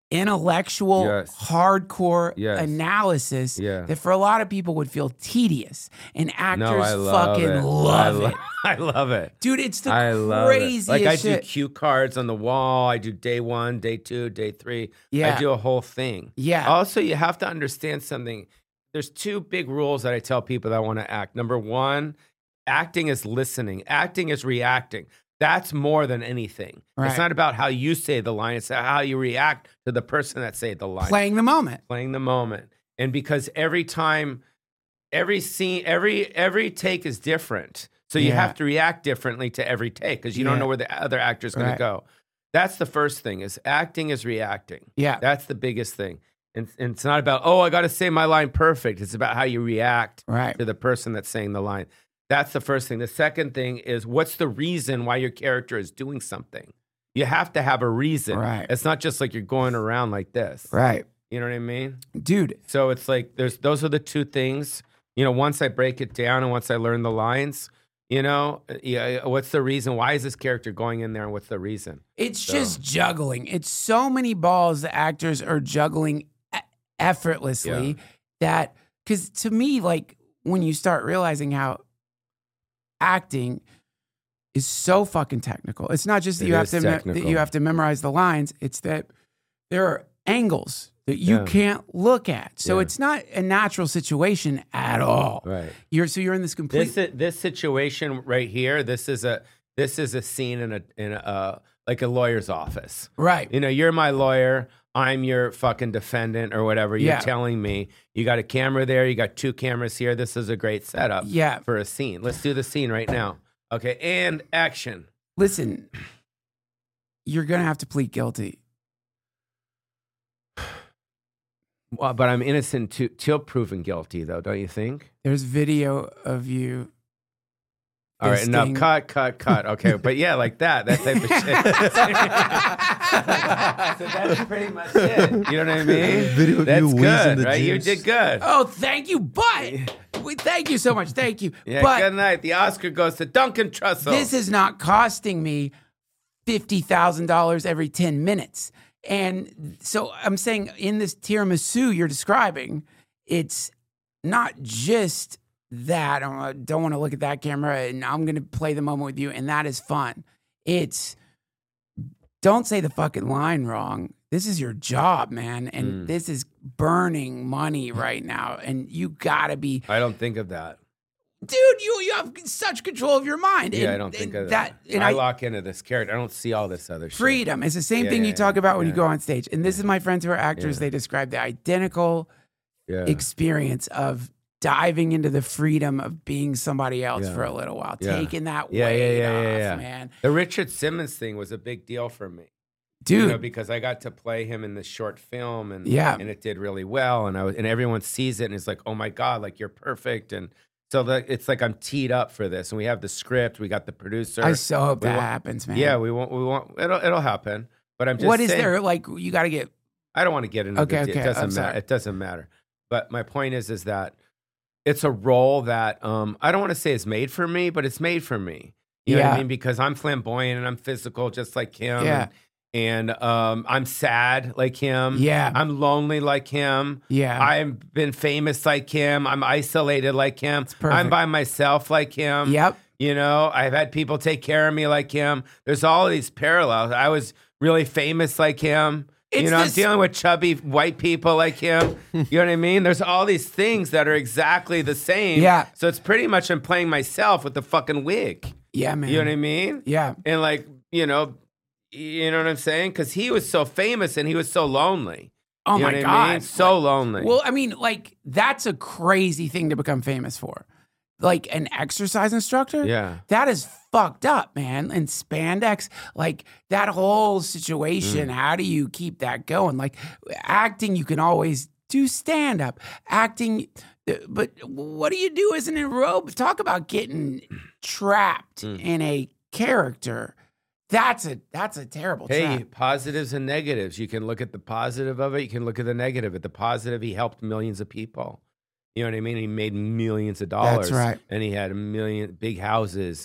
intellectual, hardcore analysis that for a lot of people would feel tedious. And actors fucking love it. I love it. Dude, it's the craziest Like I shit. do cue cards on the wall. I do day 1, day 2, day 3. I do a whole thing. Yeah. Also, you have to understand something. There's 2 big rules that I tell people that want to act. Number 1, acting is listening. Acting is reacting. That's more than anything. Right. It's not about how you say the line. It's how you react to the person that say the line. Playing the moment. Playing the moment. And because every time, every scene, every take is different. So you have to react differently to every take because you don't know where the other actor is going to go. That's the first thing, is acting is reacting. Yeah. That's the biggest thing. And it's not about, oh, I got to say my line perfect. It's about how you react to the person that's saying the line. That's the first thing. The second thing is, what's the reason why your character is doing something? You have to have a reason. Right. It's not just like you're going around like this. Right. You know what I mean? Dude. So it's like those are the 2 things. You know, once I break it down and once I learn the lines, you know, what's the reason? Why is this character going in there and what's the reason? It's just juggling. It's so many balls the actors are juggling effortlessly that, because to me, like, when you start realizing how acting is so fucking technical. It's not just that you have to memorize the lines. It's that there are angles that you can't look at. So it's not a natural situation at all. Right. You're in this complete this situation right here. This is a scene in a like a lawyer's office. Right. You know, you're my lawyer. I'm your fucking defendant or whatever. You're telling me you got a camera there. You got 2 cameras here. This is a great setup for a scene. Let's do the scene right now. Okay, and action. Listen, you're going to have to plead guilty. Well, but I'm innocent till proven guilty, though, don't you think? There's video of you. All right, enough. Cut. Okay, but yeah, like that type of shit. So that's pretty much it. You know what I mean? Video of that's you good, the right? juice. You did good. Oh, thank you, but thank you so much. Thank you. Yeah, but good night. The Oscar goes to Duncan Trussell. This is not costing me $50,000 every 10 minutes. And so I'm saying, in this tiramisu you're describing, it's not just that I don't want to look at that camera and I'm going to play the moment with you, and that is fun. It's, don't say the fucking line wrong. This is your job, man, and this is burning money right now, and you gotta be. I don't think of that, dude. You have such control of your mind. Yeah, and, I don't think of that. And I lock into this character. I don't see all this other freedom. Shit. It's the same thing you talk about when you go on stage. And this is my friends who are actors. They describe the identical experience of diving into the freedom of being somebody else for a little while, taking that weight off, man. The Richard Simmons thing was a big deal for me, dude, you know, because I got to play him in this short film, and it did really well, and everyone sees it and it's like, oh my God, like you're perfect, and so it's like I'm teed up for this, and we have the script, we got the producer. I so hope that happens, man. Yeah, we want it'll happen, but I'm just what is saying, there like you got to get? I don't want to get into it doesn't matter. Sorry. It doesn't matter. But my point is that it's a role that I don't want to say is made for me, but it's made for me. You know what I mean? Because I'm flamboyant and I'm physical just like him. Yeah. And I'm sad like him. Yeah. I'm lonely like him. Yeah. I've been famous like him. I'm isolated like him. I'm by myself like him. Yep. You know, I've had people take care of me like him. There's all these parallels. I was really famous like him. I'm dealing with chubby white people like him. You know what I mean? There's all these things that are exactly the same. Yeah. So it's pretty much I'm playing myself with the fucking wig. Yeah, man. You know what I mean? Yeah. And like, you know what I'm saying? Because he was so famous and he was so lonely. Oh you know my what God. I mean? So lonely. Well, I mean, like, that's a crazy thing to become famous for. Like an exercise instructor? Yeah. That is fucked up, man. And spandex, like that whole situation, how do you keep that going? Like acting, you can always do stand up. Acting, but what do you do as an aerobic? Talk about getting trapped in a character. That's a terrible trap. Hey, positives and negatives. You can look at the positive of it. You can look at the negative. At the positive, he helped millions of people. You know what I mean? He made millions of dollars. That's right. And he had a million big houses, and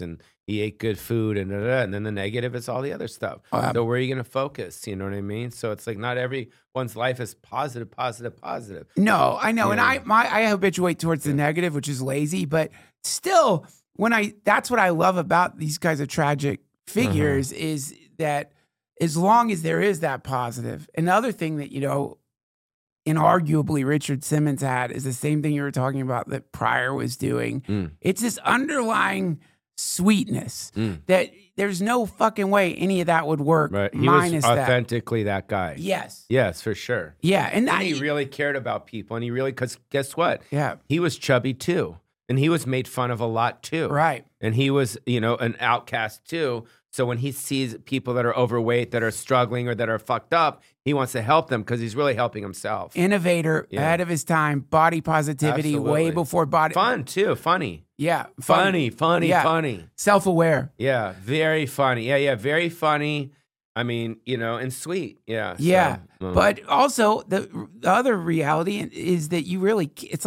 he ate good food and and then the negative is all the other stuff. So where are you going to focus? You know what I mean? So it's like not everyone's life is positive. No, I know. Yeah. And I habituate towards the negative, which is lazy, but still that's what I love about these kinds of tragic figures is that as long as there is that positive. Another thing that, inarguably Richard Simmons had is the same thing you were talking about that Pryor was doing. It's this underlying sweetness that there's no fucking way any of that would work. Right. He was authentically that guy. Yes. Yes, for sure. Yeah. And he really cared about people. And he really, because guess what? Yeah. He was chubby too. And he was made fun of a lot too. Right. And he was, an outcast too. So when he sees people that are overweight, that are struggling or that are fucked up, he wants to help them because he's really helping himself. Innovator, ahead of his time, body positivity, Absolutely. way before body. Fun too, funny. Yeah. Funny. Self-aware. Yeah, very funny. Yeah, very funny. I mean, and sweet. Yeah. Yeah. So, but also the other reality is that it's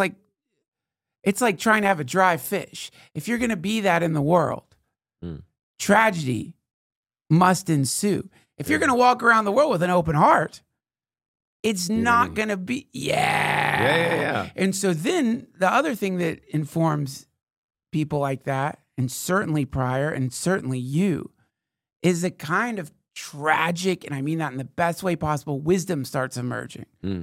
like trying to have a dry fish. If you're going to be that in the world, tragedy must ensue. If you're going to walk around the world with an open heart, it's not going to be, Yeah. And so then the other thing that informs people like that, and certainly Pryor, and certainly you, is a kind of tragic, and I mean that in the best way possible, wisdom starts emerging.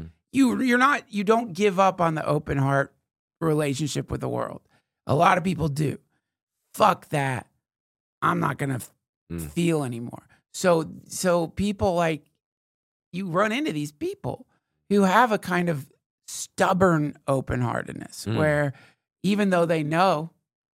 You don't give up on the open heart relationship with the world. A lot of people do. Fuck that. I'm not going to feel anymore. So people like, you run into these people who have a kind of stubborn open-heartedness where even though they know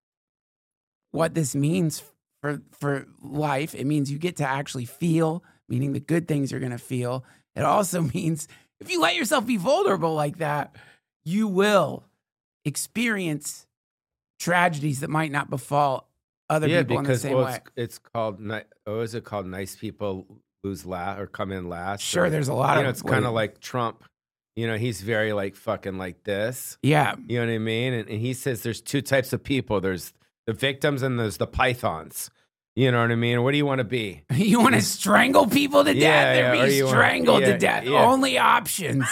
what this means for life, it means you get to actually feel, meaning the good things you're going to feel. It also means if you let yourself be vulnerable like that, you will experience tragedies that might not befall other people in the same way. It's called, is it called nice people lose last or come in last? Sure, there's a lot of... it's kind of like Trump. He's very like fucking like this. Yeah. You know what I mean? And he says there's two types of people. There's the victims and there's the pythons. You know what I mean? What do you want to be? You want to strangle people to death or be strangled to death? Yeah. Only options.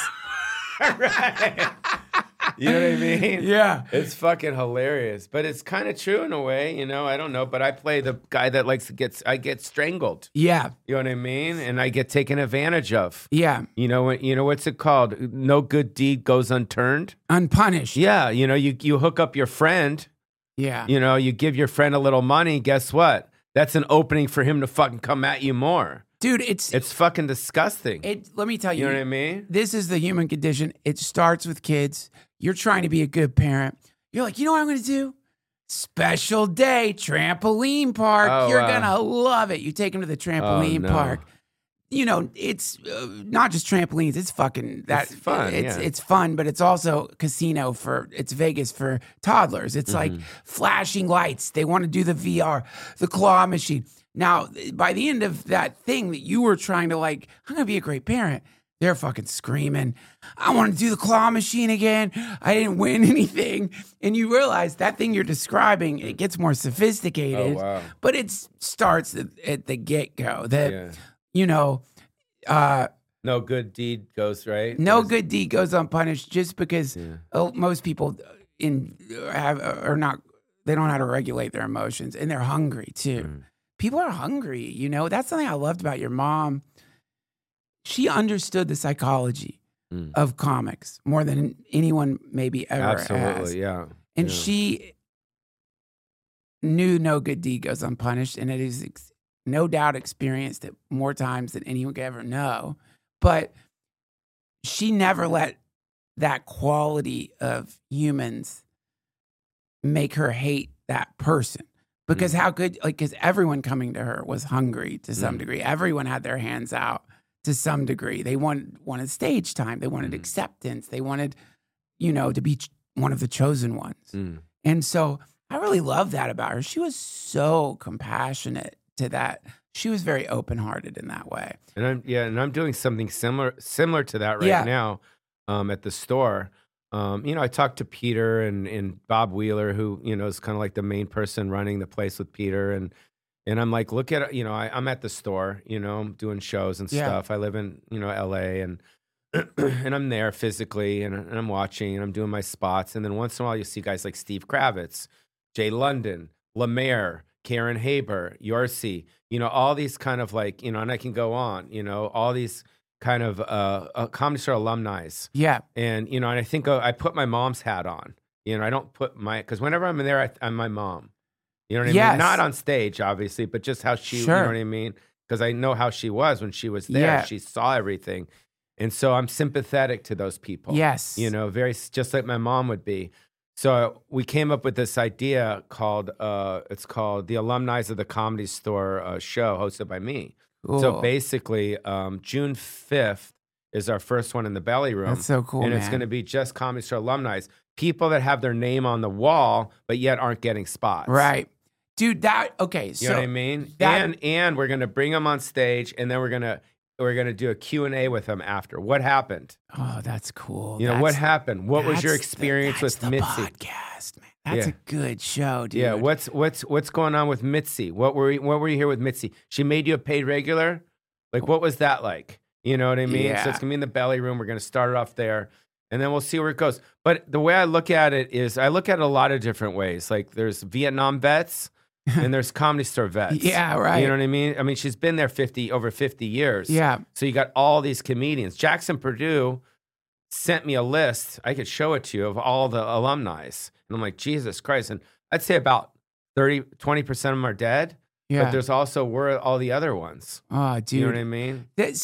Right. You know what I mean? Yeah. It's fucking hilarious. But it's kind of true in a way, I don't know. But I play the guy that likes to I get strangled. Yeah. You know what I mean? And I get taken advantage of. Yeah. You know what's it called? No good deed goes unturned. Unpunished. Yeah. You hook up your friend. Yeah. You give your friend a little money. Guess what? That's an opening for him to fucking come at you more. Dude, it's fucking disgusting. Let me tell you. You know what I mean? This is the human condition. It starts with kids. You're trying to be a good parent. You're like, you know what I'm going to do? Special day, trampoline park. Oh, You're going to love it. You take them to the trampoline park. It's not just trampolines. It's fucking that. It's fun. It's fun, but it's also casino it's Vegas for toddlers. It's like flashing lights. They want to do the VR, the claw machine. Now, by the end of that thing that you were trying to I'm going to be a great parent, they're fucking screaming, I want to do the claw machine again. I didn't win anything. And you realize that thing you're describing, it gets more sophisticated. Oh, wow. But it starts at the get-go. That, no good deed goes right. No good deed goes unpunished just because most people they don't know how to regulate their emotions, and they're hungry too. People are hungry, That's something I loved about your mom. She understood the psychology of comics more than anyone maybe ever has. Absolutely, yeah. And she knew no good deed goes unpunished, and it is no doubt experienced it more times than anyone could ever know. But she never let that quality of humans make her hate that person. Because because everyone coming to her was hungry to some degree. Everyone had their hands out to some degree. They wanted stage time. They wanted acceptance. They wanted, to be one of the chosen ones. And so I really love that about her. She was so compassionate to that. She was very open-hearted in that way. And I'm doing something similar to that right now at the store. I talked to Peter and Bob Wheeler, who, is kind of like the main person running the place with Peter. And I'm like, look at, I'm at the store, I'm doing shows and stuff. I live in, LA and and I'm there physically and I'm watching and I'm doing my spots. And then once in a while you see guys like Steve Kravitz, Jay London, Lemaire, Karen Haber, Yorsi, all these kind of like, and I can go on, all these kind of Comedy Store alumni. Yeah. And, and I think I put my mom's hat on. I don't put because whenever I'm in there, I'm my mom. You know what I mean? Not on stage, obviously, but just how she, you know what I mean? Because I know how she was when she was there. Yeah. She saw everything. And so I'm sympathetic to those people. Yes. Very just like my mom would be. So we came up with this idea called, it's called the Alumni of the Comedy Store show hosted by me. Cool. So basically, June 5th is our first one in the Belly Room. That's so cool, and it's going to be just Comedy Store alumni. People that have their name on the wall, but yet aren't getting spots. Right. Dude, okay. You know what I mean? And we're going to bring them on stage, and then we're going to do a Q&A with them after. What happened? Oh, that's cool. What happened? What was your experience with Mitzi? Podcast, man. That's a good show, dude. Yeah, what's going on with Mitzi? What were you here with Mitzi? She made you a paid regular? Like, what was that like? You know what I mean? Yeah. So it's going to be in the Belly Room. We're going to start it off there, and then we'll see where it goes. But the way I look at it is I look at it a lot of different ways. Like, there's Vietnam vets, and there's Comedy Store vets. Yeah, right. You know what I mean? I mean, she's been there over 50 years. Yeah. So you got all these comedians. Jackson Purdue sent me a list. I could show it to you of all the alumni. And I'm like, Jesus Christ. And I'd say about 20% of them are dead. Yeah. But there's also all the other ones. Oh, dude. You know what I mean?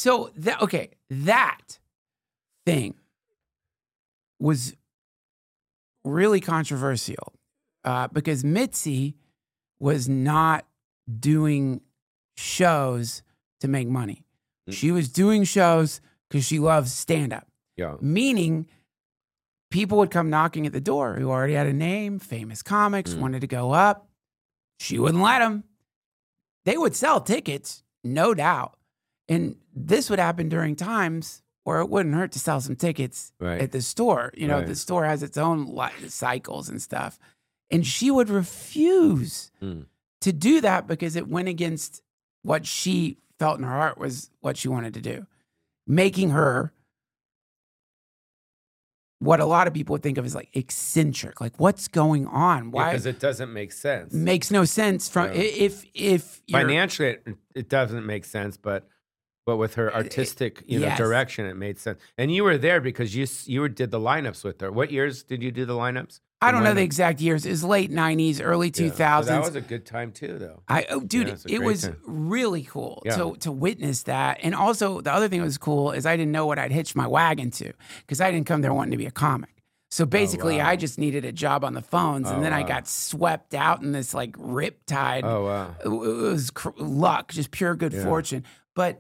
That thing was really controversial because Mitzi was not doing shows to make money. Mm-hmm. She was doing shows because she loves stand-up. Yeah. Meaning people would come knocking at the door who already had a name, famous comics, wanted to go up. She wouldn't let them. They would sell tickets, no doubt. And this would happen during times where it wouldn't hurt to sell some tickets at the store. The store has its own cycles and stuff. And she would refuse to do that because it went against what she felt in her heart was what she wanted to do, making her what a lot of people would think of as like eccentric. Like, what's going on? Why? Because it doesn't make sense. Makes no sense from if financially it doesn't make sense, but with her artistic direction, it made sense. And you were there because you did the lineups with her. What years did you do the lineups? I don't know the exact years. It was late 90s, early 2000s. So that was a good time too, though. It was really cool to witness that. And also, the other thing that was cool is I didn't know what I'd hitched my wagon to because I didn't come there wanting to be a comic. So basically, I just needed a job on the phones, and then I got swept out in this like riptide. Oh, wow. It was luck, just pure good fortune. But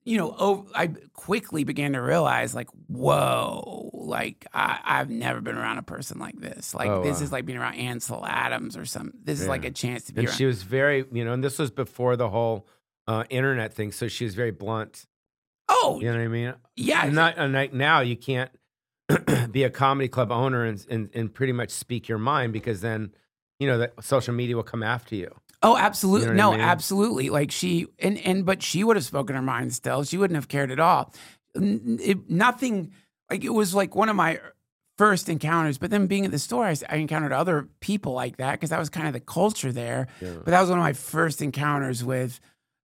I quickly began to realize, like, whoa, like I've never been around a person like this. Like, this is like being around Ansel Adams or something. This is like a chance to be around. She was very, and this was before the whole internet thing, so she was very blunt. Oh, you know what I mean? Yeah. Like now you can't be a comedy club owner and pretty much speak your mind because then, that social media will come after you. Oh, absolutely. You know what I mean? Absolutely. Like but she would have spoken her mind still. She wouldn't have cared at all. Nothing, like it was like one of my first encounters, but then being at the store, I encountered other people like that because that was kind of the culture there. Yeah. But that was one of my first encounters with,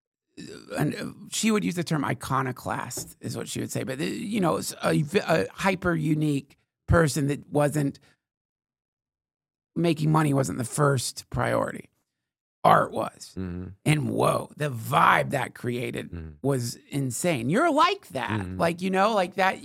and she would use the term iconoclast is what she would say. But, a hyper unique person that wasn't, making money wasn't the first priority. Art was. Mm-hmm. And whoa, the vibe that created was insane. You're like that. Like, like that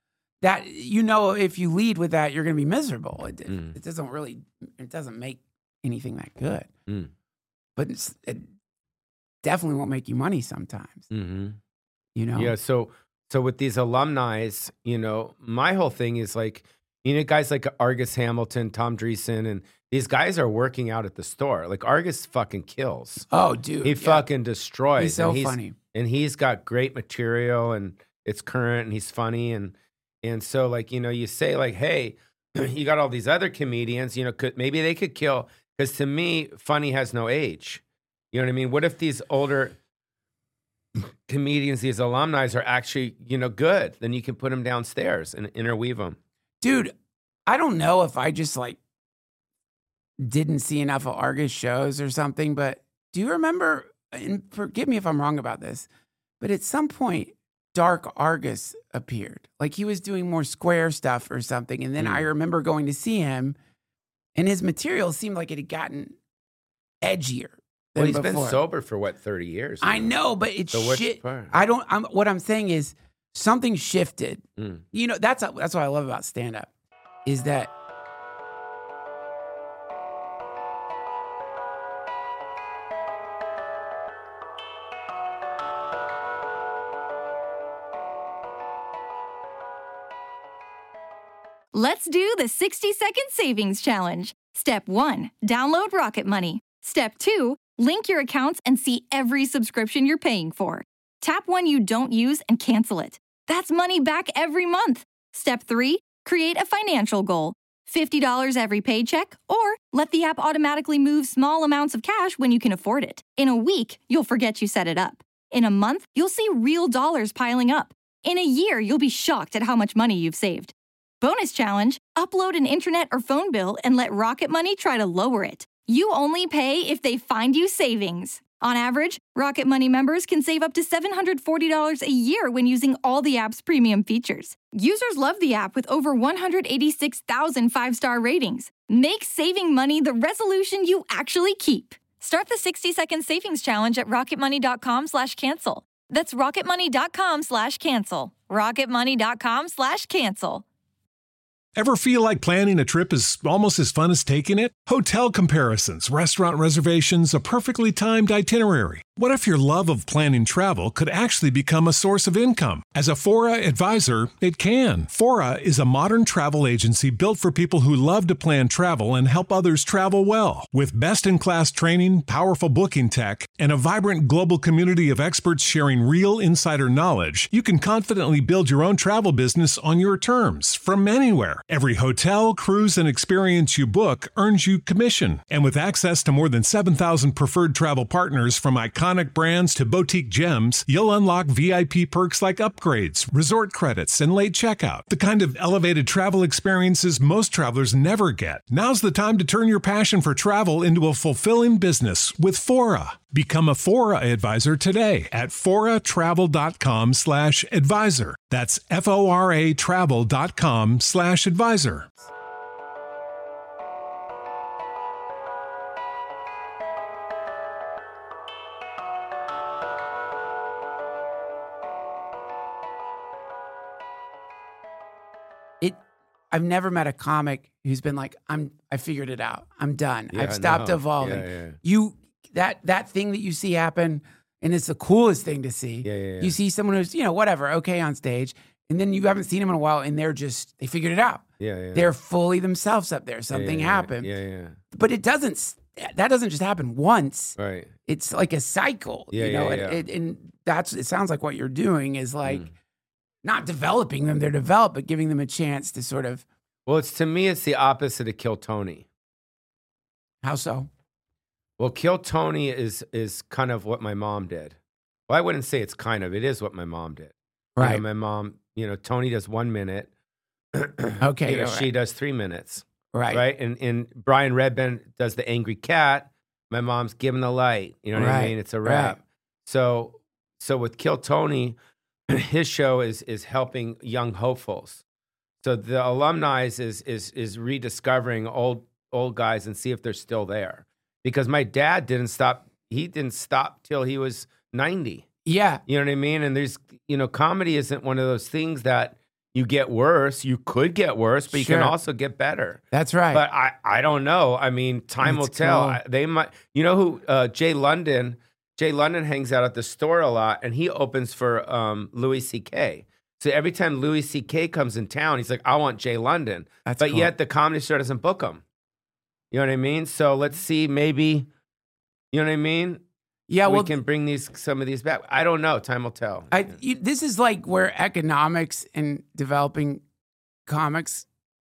if you lead with that, you're going to be miserable. It doesn't make anything that good. But it definitely won't make you money sometimes. Yeah, so with these alumni, my whole thing is like, guys like Argus Hamilton, Tom Dreesen, and these guys are working out at the store. Like, Argus fucking kills. Oh, dude. He fucking destroys. He's so funny. And he's got great material, and it's current, and he's funny. And so, like, you say, like, hey, you got all these other comedians, maybe they could kill, because to me, funny has no age. You know what I mean? What if these older comedians, these alumni are actually, good? Then you can put them downstairs and interweave them. Dude, I don't know if I just like didn't see enough of Argus shows or something, but do you remember, and forgive me if I'm wrong about this, but at some point, Dark Argus appeared. Like he was doing more square stuff or something. And then I remember going to see him, and his material seemed like it had gotten edgier. Well, he's been sober for 30 years? I know, but it's shit. What I'm saying is something shifted. That's what I love about stand-up, is that Let's do the 60-second savings challenge. Step 1, download Rocket Money. Step 2, link your accounts and see every subscription you're paying for. Tap one you don't use and cancel it. That's money back every month. Step 3, create a financial goal. $50 every paycheck, or let the app automatically move small amounts of cash when you can afford it. In a week, you'll forget you set it up. In a month, you'll see real dollars piling up. In a year, you'll be shocked at how much money you've saved. Bonus challenge, upload an internet or phone bill and let Rocket Money try to lower it. You only pay if they find you savings. On average, Rocket Money members can save up to $740 a year when using all the app's premium features. Users love the app with over 186,000 5-star ratings. Make saving money the resolution you actually keep. Start the 60-second savings challenge at rocketmoney.com/cancel. That's rocketmoney.com/cancel. rocketmoney.com/cancel. Ever feel like planning a trip is almost as fun as taking it? Hotel comparisons, restaurant reservations, a perfectly timed itinerary. What if your love of planning travel could actually become a source of income? As a Fora advisor, it can. Fora is a modern travel agency built for people who love to plan travel and help others travel well. With best-in-class training, powerful booking tech, and a vibrant global community of experts sharing real insider knowledge, you can confidently build your own travel business on your terms, from anywhere. Every hotel, cruise, and experience you book earns you commission. And with access to more than 7,000 preferred travel partners, from iconic brands to boutique gems, you'll unlock VIP perks like upgrades, resort credits, and late checkout. The kind of elevated travel experiences most travelers never get. Now's the time to turn your passion for travel into a fulfilling business with Fora. Become a Fora advisor today at foratravel.com/advisor. That's FORA travel.com/advisor. I've never met a comic who's been like, I figured it out. I'm done. I've stopped evolving. That thing that you see happen, and it's the coolest thing to see. You see someone who's, whatever, okay on stage, and then you haven't seen them in a while, and they figured it out. They're fully themselves up there. Something happened. But that doesn't just happen once. Right. It's like a cycle. And it sounds like what you're doing is like, not developing them, they're developed, but giving them a chance to sort of. Well, to me, it's the opposite of Kill Tony. How so? Well, Kill Tony is kind of what my mom did. Well, I wouldn't say it's kind of. It is what my mom did. Right. My mom, Tony does 1 minute. Okay. She does 3 minutes. Right. Right. And Brian Redband does the angry cat. My mom's giving the light. You know what I mean? It's a wrap. Right. So with Kill Tony, his show is helping young hopefuls. So the alumni is rediscovering old guys and see if they're still there. Because my dad didn't stop. He didn't stop till he was 90. Yeah. You know what I mean? And there's, comedy isn't one of those things that you get worse. You could get worse, but you can also get better. That's right. But I don't know. I mean, time will tell. Cool. They might, who, Jay London hangs out at the store a lot, and he opens for Louis C.K. So every time Louis C.K. comes in town, he's like, I want Jay London. But cool. Yet the Comedy Store doesn't book him. You know what I mean? So let's see, maybe, you know what I mean? Yeah, we can bring some of these back. I don't know. Time will tell. This is like where economics and developing comics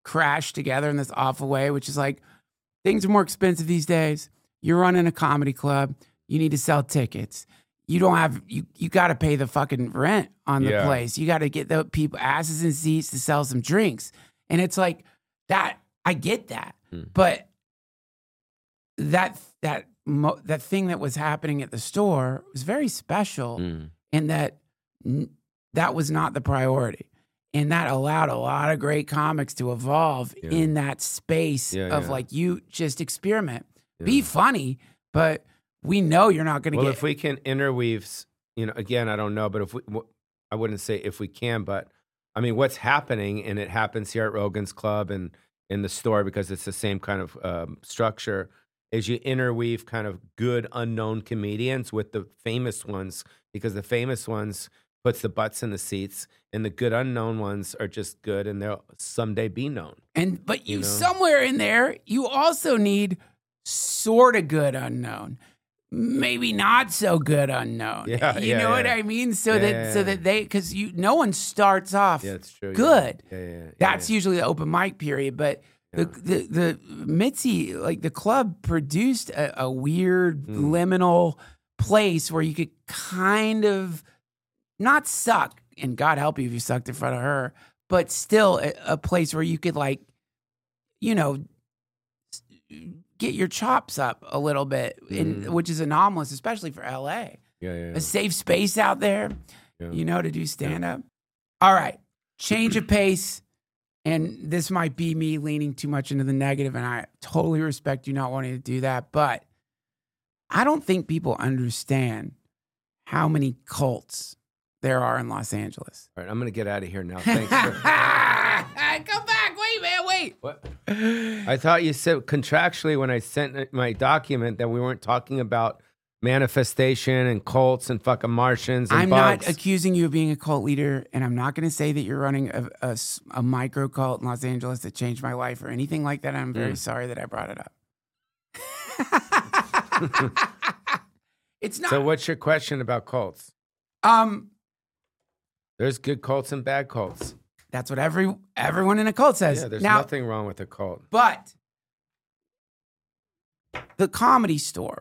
crash together in this awful way, which is like, things are more expensive these days. You're running a comedy club. You need to sell tickets. You don't have, you got to pay the fucking rent on the place. You got to get the people asses in seats to sell some drinks. And it's like that, I get that. But that thing that was happening at the store was very special in that that was not the priority. And that allowed a lot of great comics to evolve in that space of like, you just experiment. Be funny, but we know you're not going to get... Well, if we can interweave, again, I don't know, but I wouldn't say if we can, but I mean, what's happening, and it happens here at Rogan's Club and in the store because it's the same kind of structure, is you interweave kind of good unknown comedians with the famous ones, because the famous ones puts the butts in the seats, and the good unknown ones are just good, and they'll someday be known. But you somewhere in there, you also need sort of good unknown, maybe not so good unknown. You know what I mean? So that they, because no one starts off good. That's usually the open mic period, but. The Mitzi, like the club, produced a weird liminal place where you could kind of not suck, and God help you if you sucked in front of her, but still a place where you could like, get your chops up a little bit, which is anomalous, especially for LA. A safe space out there, to do stand up. All right, change of pace. And this might be me leaning too much into the negative, and I totally respect you not wanting to do that. But I don't think people understand how many cults there are in Los Angeles. All right, I'm going to get out of here now. Thanks. Come back. Wait, man, wait. What? I thought you said contractually when I sent my document that we weren't talking about manifestation and cults and fucking Martians and I'm bugs. not accusing you of being a cult leader, and I'm not going to say that you're running a micro cult in Los Angeles that changed my life or anything like that. I'm very sorry that I brought it up. It's not. So what's your question about cults? There's good cults and bad cults. That's what everyone in a cult says. Yeah, there's nothing wrong with a cult. But the Comedy Store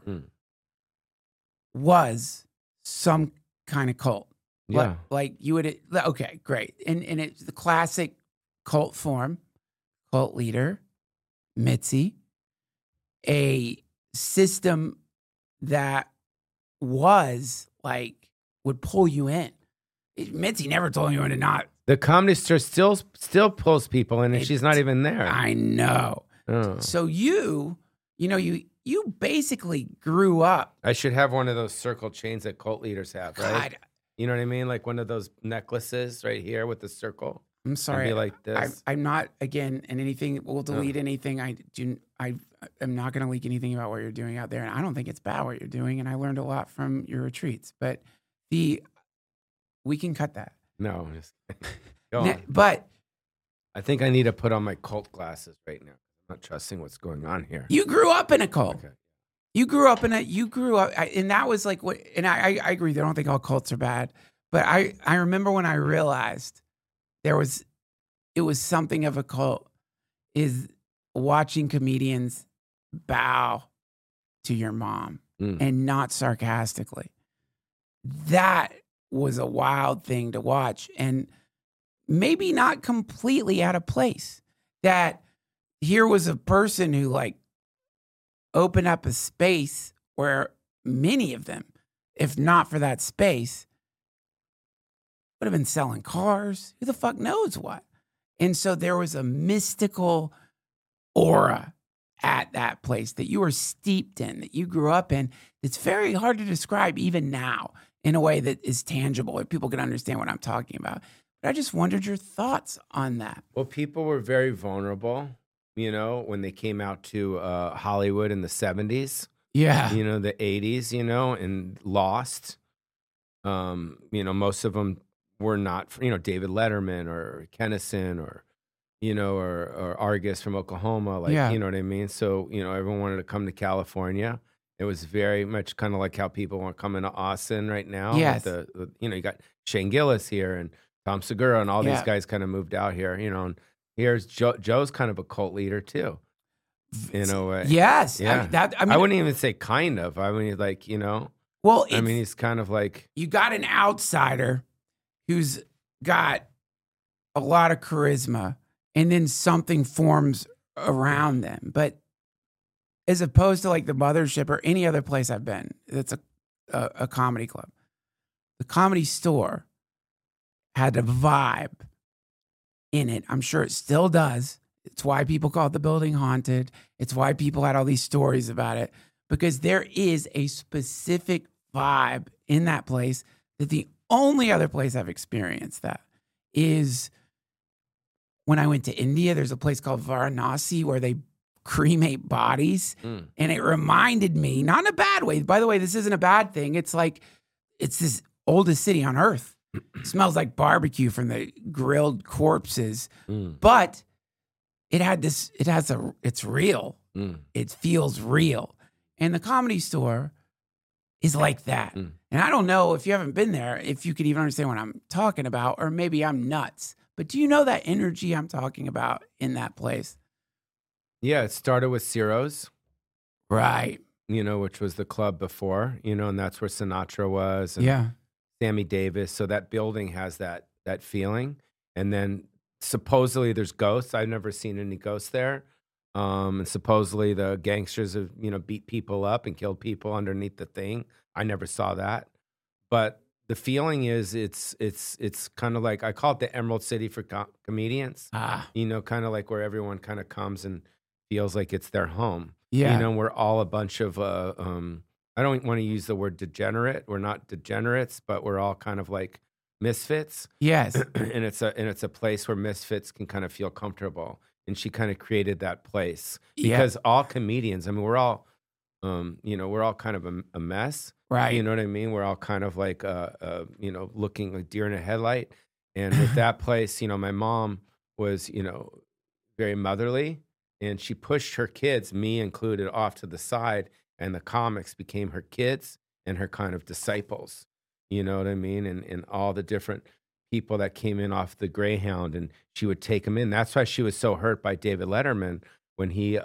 was some kind of cult. Yeah. Like you would, okay, great. And it's the classic cult form, cult leader, Mitzi, a system that was like, would pull you in. Mitzi never told anyone to not. The Comedy Store still pulls people in, and she's not even there. I know. Oh. So you basically grew up. I should have one of those circle chains that cult leaders have, right? God. You know what I mean? Like one of those necklaces right here with the circle. I'm sorry. Be like this. I'm not, again, and anything, we'll delete anything. I am not going to leak anything about what you're doing out there. And I don't think it's bad what you're doing. And I learned a lot from your retreats. But we can cut that. No, just go on. But I think I need to put on my cult glasses right now. I'm not trusting what's going on here. You grew up in a cult. Okay. You grew up, and that was like what, and I agree, I don't think all cults are bad, but I remember when I realized it was something of a cult, is watching comedians bow to your mom, and not sarcastically. That was a wild thing to watch, and maybe not completely out of place. That here was a person who like opened up a space where many of them, if not for that space, would have been selling cars. Who the fuck knows what? And so there was a mystical aura at that place that you were steeped in, that you grew up in. It's very hard to describe even now in a way that is tangible, if people can understand what I'm talking about. But I just wondered your thoughts on that. Well, people were very vulnerable, when they came out to Hollywood in the 70s. Yeah. The 80s, and lost. Most of them were not, David Letterman or Kennison or Argus from Oklahoma. You know what I mean? So, everyone wanted to come to California. It was very much kind of like how people want to come into Austin right now. Yes. You got Shane Gillis here and Tom Segura and all these guys kind of moved out here, and Here's Joe's kind of a cult leader too, in a way. Yes. Yeah. I wouldn't even say kind of. I mean, like, Well, I mean, he's kind of like, you got an outsider who's got a lot of charisma, and then something forms around them. But as opposed to like the Mothership or any other place I've been, that's a comedy club. The Comedy Store had a vibe in it. I'm sure it still does. It's why people call it the building haunted. It's why people had all these stories about it, because there is a specific vibe in that place that the only other place I've experienced that is when I went to India. There's a place called Varanasi where they cremate bodies. And it reminded me, not in a bad way. By the way, this isn't a bad thing. It's like, it's this oldest city on earth. It smells like barbecue from the grilled corpses, but it's real. It feels real. And the Comedy Store is like that. And I don't know if you haven't been there, if you could even understand what I'm talking about, or maybe I'm nuts. But do you know that energy I'm talking about in that place? Yeah, it started with Ciro's. Right. Which was the club before, and that's where Sinatra was. And Sammy Davis. So that building has that feeling. And then supposedly there's ghosts. I've never seen any ghosts there. And supposedly the gangsters have, beat people up and killed people underneath the thing. I never saw that. But the feeling is it's kind of like, I call it the Emerald City for comedians. Kind of like where everyone kind of comes and feels like it's their home. Yeah. We're all a bunch of, I don't want to use the word degenerate. We're not degenerates, but we're all kind of like misfits. Yes. and it's a place where misfits can kind of feel comfortable. And she kind of created that place because all comedians, I mean, we're all, we're all kind of a mess. Right. You know what I mean? We're all kind of like, looking like deer in a headlight. And with that place, my mom was, very motherly, and she pushed her kids, me included, off to the side, and the comics became her kids and her kind of disciples. You know what I mean? And all the different people that came in off the Greyhound, and she would take them in. That's why she was so hurt by David Letterman when he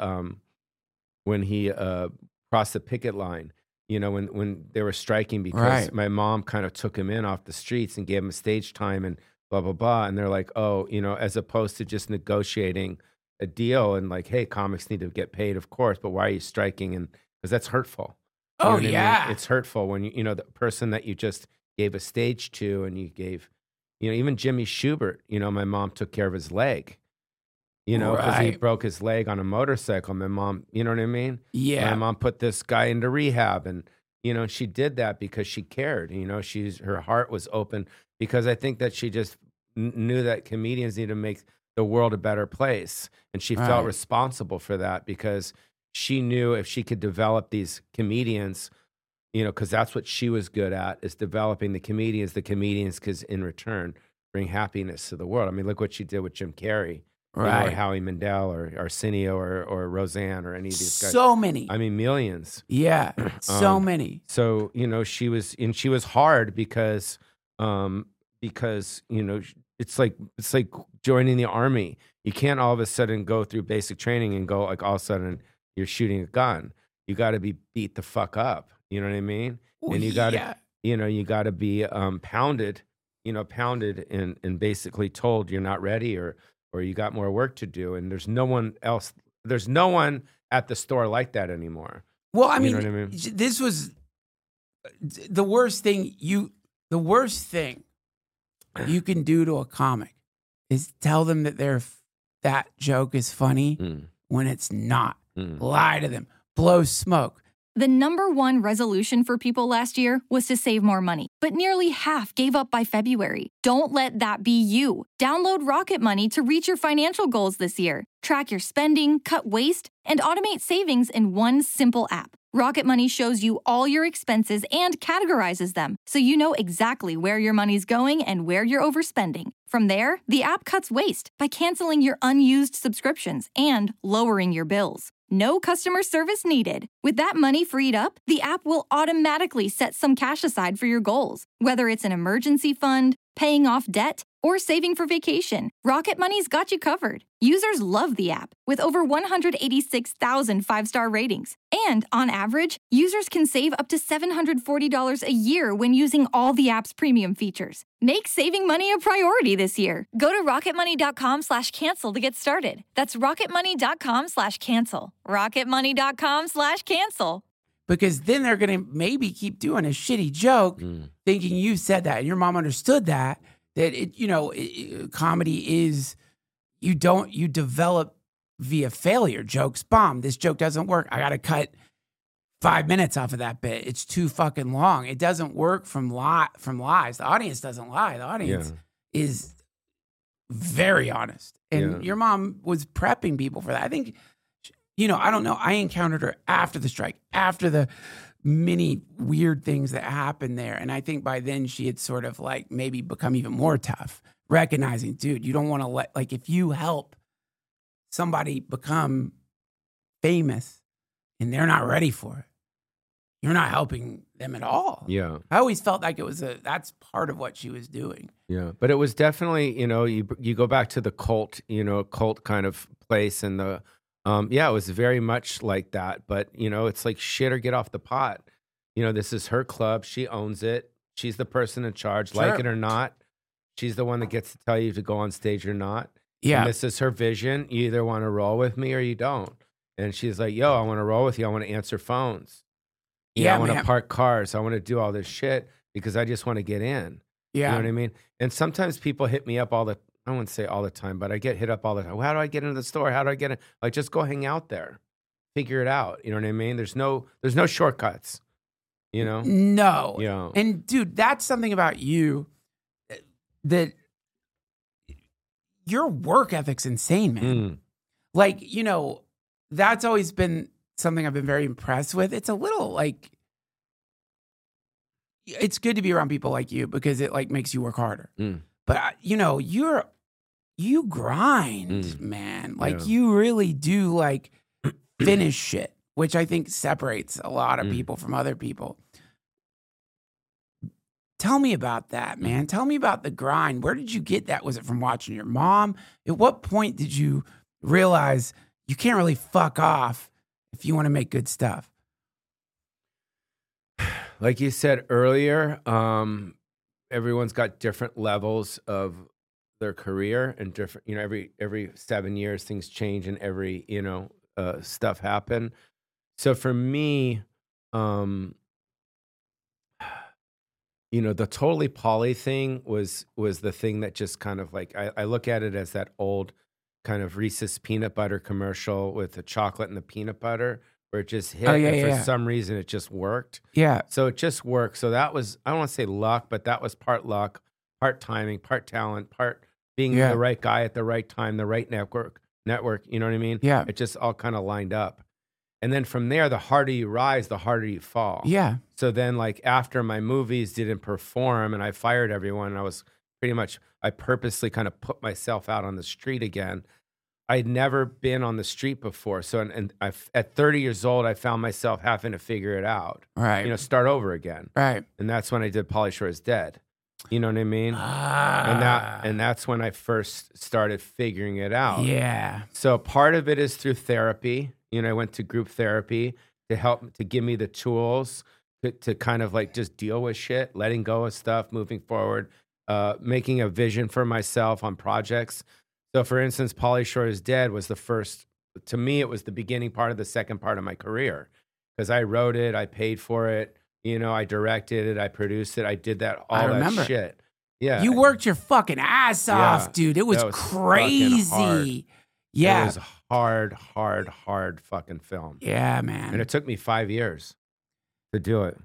crossed the picket line. When they were striking because my mom kind of took him in off the streets and gave him a stage time and blah, blah, blah. And they're like, oh, as opposed to just negotiating a deal and like, hey, comics need to get paid, of course, but why are you striking? And because that's hurtful. I mean? It's hurtful when the person that you just gave a stage to, and you gave, even Jimmy Schubert, my mom took care of his leg, because he broke his leg on a motorcycle. My mom, you know what I mean? Yeah. My mom put this guy into rehab, and, she did that because she cared. Her heart was open, because I think that she just knew that comedians need to make the world a better place. And she felt responsible for that, because she knew if she could develop these comedians, because that's what she was good at, is developing the comedians because in return bring happiness to the world. I mean, look what she did with Jim Carrey, or Howie Mandel, or Arsenio, or Roseanne, or any of these guys. So many. I mean, millions. Yeah, so many. So she was hard because it's like joining the army. You can't all of a sudden go through basic training and go like all of a sudden you're shooting a gun. You got to be beat the fuck up. You know what I mean? And you got to, you got to be pounded and basically told you're not ready or you got more work to do. And there's no one else. There's no one at the store like that anymore. Well, I mean, this was the worst thing you can do to a comic is tell them that that joke is funny when it's not. Lie to them. Blow smoke. The number one resolution for people last year was to save more money, but nearly half gave up by February. Don't let that be you. Download Rocket Money to reach your financial goals this year. Track your spending, cut waste, and automate savings in one simple app. Rocket Money shows you all your expenses and categorizes them, so you know exactly where your money's going and where you're overspending. From there, the app cuts waste by canceling your unused subscriptions and lowering your bills. No customer service needed. With that money freed up, the app will automatically set some cash aside for your goals, whether it's an emergency fund, paying off debt, or saving for vacation, Rocket Money's got you covered. Users love the app with over 186,000 five-star ratings. And on average, users can save up to $740 a year when using all the app's premium features. Make saving money a priority this year. Go to rocketmoney.com/cancel to get started. That's rocketmoney.com/cancel. rocketmoney.com/cancel. Because then they're going to maybe keep doing a shitty joke thinking you said that and your mom understood that comedy is, you develop via failure. Jokes bomb. This joke doesn't work. I got to cut 5 minutes off of that bit. It's too fucking long. It doesn't work from lies. The audience doesn't lie. The audience is very honest. And your mom was prepping people for that. I think, I don't know. I encountered her after the strike, after the many weird things that happened there. And I think by then she had sort of like maybe become even more tough, recognizing, dude, you don't want to if you help somebody become famous and they're not ready for it, you're not helping them at all. Yeah. I always felt like that's part of what she was doing. Yeah. But it was definitely, you go back to the cult kind of place and the, it was very much like that, but it's like shit or get off the pot. This is her club. She owns it. She's the person in charge, Sure. like it or not. She's the one that gets to tell you to go on stage or not. Yeah. And this is her vision. You either want to roll with me or you don't. And she's like, yo, I want to roll with you. I want to answer phones. I want to park cars. I want to do all this shit because I just want to get in. Yeah. You know what I mean? And sometimes people hit me up I wouldn't say all the time, but I get hit up all the time. How do I get into the store? How do I get in? Like, just go hang out there. Figure it out. You know what I mean? There's no shortcuts, No. Yeah. And dude, that's something about you that your work ethic's insane, man. Like, that's always been something I've been very impressed with. It's a little like, it's good to be around people like you because it like makes you work harder. But you grind, man. Like you really do like finish shit, which I think separates a lot of people from other people. Tell me about that, man. Tell me about the grind. Where did you get that? Was it from watching your mom? At what point did you realize you can't really fuck off if you want to make good stuff? Like you said earlier, everyone's got different levels of their career and different, every 7 years things change and every, stuff happen. So for me, the Totally Polly thing was the thing that just kind of like, I look at it as that old kind of Reese's peanut butter commercial with the chocolate and the peanut butter where it just hit. And for some reason it just worked. Yeah. So it just worked. So that was, I don't want to say luck, but that was part luck, part timing, part talent, part being the right guy at the right time, the right network, you know what I mean? Yeah. It just all kind of lined up. And then from there, the harder you rise, the harder you fall. Yeah. So then like after my movies didn't perform and I fired everyone, I purposely kind of put myself out on the street again. I'd never been on the street before. So at 30 years old, I found myself having to figure it out. Right. Start over again. Right. And that's when I did Pauly Shore is Dead. You know what I mean? And that's when I first started figuring it out. Yeah. So part of it is through therapy. I went to group therapy to give me the tools to kind of like just deal with shit, letting go of stuff, moving forward, making a vision for myself on projects. So for instance, Pauly Shore is Dead was the first, to me, it was the beginning part of the second part of my career because I wrote it, I paid for it, I directed it, I produced it, I did that, all that shit. Yeah. You worked your fucking ass off, dude. It was crazy. Yeah. It was hard fucking film. Yeah, man. And it took me 5 years to do it.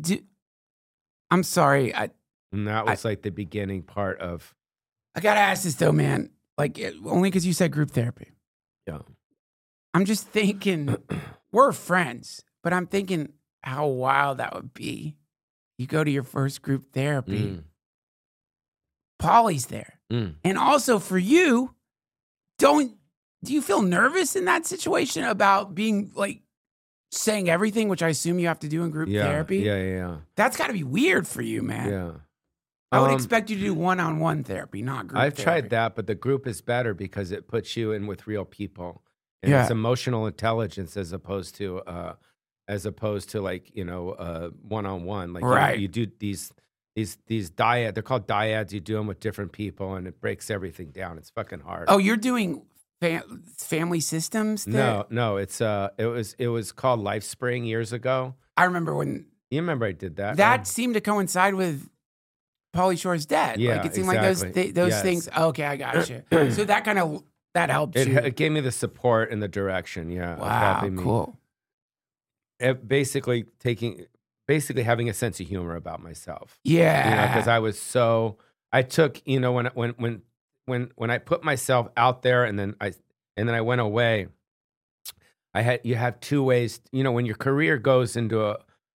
I'm sorry. And that was like the beginning part of. I got to ask this though, man. Like, only because you said group therapy. Yeah. I'm just thinking, we're friends, but I'm thinking how wild that would be. You go to your first group therapy. Pauly's there. And also for you, do you feel nervous in that situation about being like saying everything, which I assume you have to do in group therapy? Yeah. That's got to be weird for you, man. Yeah. I would expect you to do one-on-one therapy, not group I've therapy. tried that, but the group is better because it puts you in with real people. And it's emotional intelligence as opposed to like, one-on-one. Like you do these dyad, they're called dyads. You do them with different people and it breaks everything down. It's fucking hard. Oh, you're doing family systems? No, it was called LifeSpring years ago. I remember when. You remember I did that? That seemed to coincide with Pauly Shore's death. Yeah, like it seemed exactly. like those things. Okay, I got you. So that kind of helped you. It gave me the support and the direction. Yeah. Wow. Cool. Basically having a sense of humor about myself. Yeah. Because I took when I put myself out there and then I went away. You have two ways. When your career goes into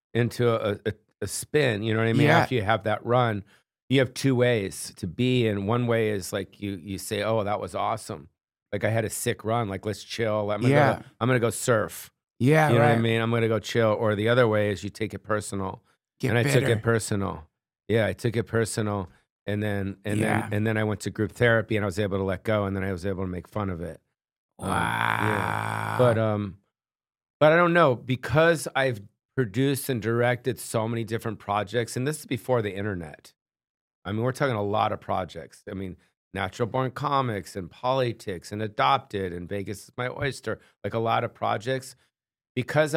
a spin. You know what I mean? Yeah. After you have that run. You have two ways to be, and one way is like you say, "Oh, that was awesome! Like I had a sick run. Like let's chill. I'm gonna go surf. Yeah, you know what I mean. I'm gonna go chill." Or the other way is you take it personal. I took it personal. Yeah, I took it personal, and then I went to group therapy, and I was able to let go, and then I was able to make fun of it. Wow. But I don't know, because I've produced and directed so many different projects, and this is before the internet. I mean, we're talking a lot of projects. I mean, Natural Born Comics and Politics and Adopted and Vegas is My Oyster, like a lot of projects. Because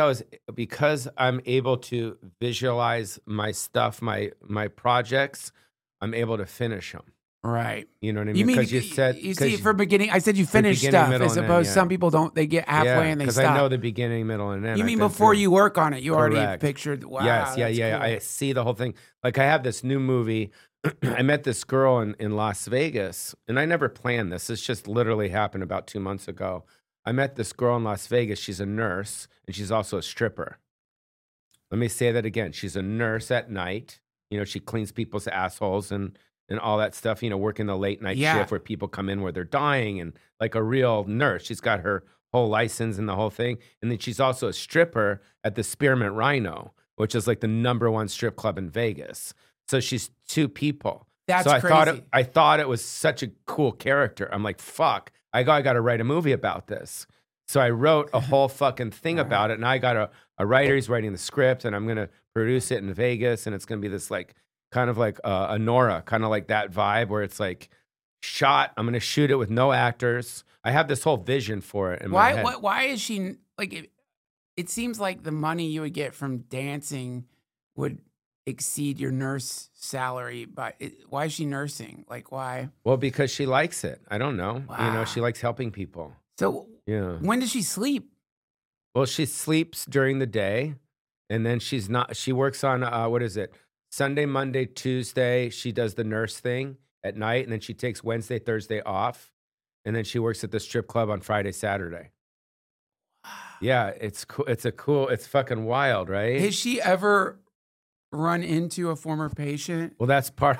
I'm able to visualize my stuff, my projects, I'm able to finish them. Right. You know what I mean? Because you see, for beginning, I said you finish stuff as opposed to some people don't, they get halfway and they stop. Because I know the beginning, middle, and end. You mean before you work on it, you already pictured, wow. Yes, yeah. Cool. I see the whole thing. Like I have this new movie. I met this girl in Las Vegas, and I never planned this. This just literally happened about 2 months ago. I met this girl in Las Vegas. She's a nurse, and she's also a stripper. Let me say that again. She's a nurse at night. She cleans people's assholes and all that stuff, working the late night shift where people come in where they're dying, and like a real nurse. She's got her whole license and the whole thing. And then she's also a stripper at the Spearmint Rhino, which is like the #1 strip club in Vegas. So she's two people. That's so crazy. I thought it was such a cool character. I'm like, fuck, I got to write a movie about this. So I wrote a whole fucking thing about it. And I got a writer, he's writing the script, and I'm going to produce it in Vegas. And it's going to be this like, kind of like a Nora, kind of like that vibe where it's like shot. I'm going to shoot it with no actors. I have this whole vision for it in my head. Why is she, like, it seems like the money you would get from dancing would exceed your nurse salary, but why is she nursing? Like, why? Well, because she likes it. I don't know. Wow. She likes helping people. So when does she sleep? Well, she sleeps during the day, and then she works on, Sunday, Monday, Tuesday, she does the nurse thing at night, and then she takes Wednesday, Thursday off, and then she works at the strip club on Friday, Saturday. Wow. Yeah, it's cool. It's fucking wild, right? Has she ever run into a former patient? Well, that's part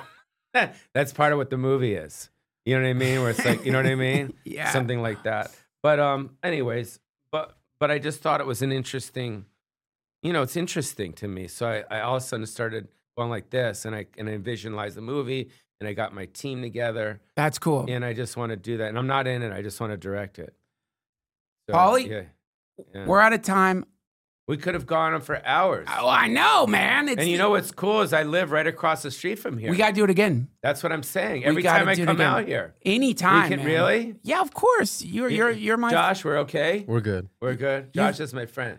of what the movie is. You know what I mean? Where it's like, you know what I mean? Yeah. Something like that. But anyways, but I just thought it was an interesting, it's interesting to me. So I all of a sudden started going like this, and I visualized the movie, and I got my team together. That's cool. And I just want to do that. And I'm not in it. I just want to direct it. So, Pauly, we're out of time. We could have gone on for hours. Oh, I know, man. And you know what's cool is I live right across the street from here. We got to do it again. That's what I'm saying. Every time I come out here. Anytime, man. Really? Yeah, of course. You're my... Josh, we're okay? We're good. We're good? Josh is my friend.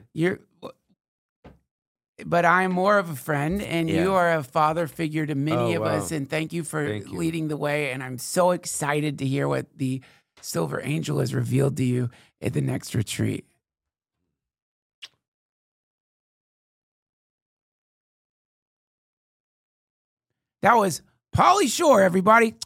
But I'm more of a friend, and you are a father figure to many of us, and thank you for leading the way, and I'm so excited to hear what the Silver Angel has revealed to you at the next retreat. That was Pauly Shore, everybody.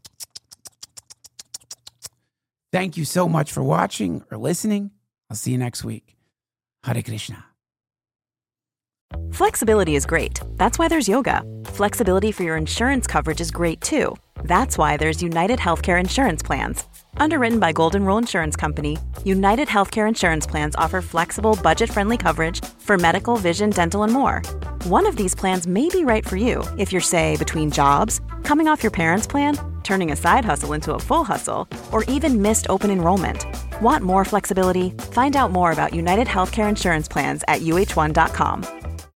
Thank you so much for watching or listening. I'll see you next week. Hare Krishna. Flexibility is great. That's why there's yoga. Flexibility for your insurance coverage is great too. That's why there's United Healthcare Insurance Plans. Underwritten by Golden Rule Insurance Company, United Healthcare Insurance Plans offer flexible, budget-friendly coverage for medical, vision, dental, and more. One of these plans may be right for you if you're, say, between jobs, coming off your parents' plan, turning a side hustle into a full hustle, or even missed open enrollment. Want more flexibility? Find out more about United Healthcare Insurance Plans at uh1.com.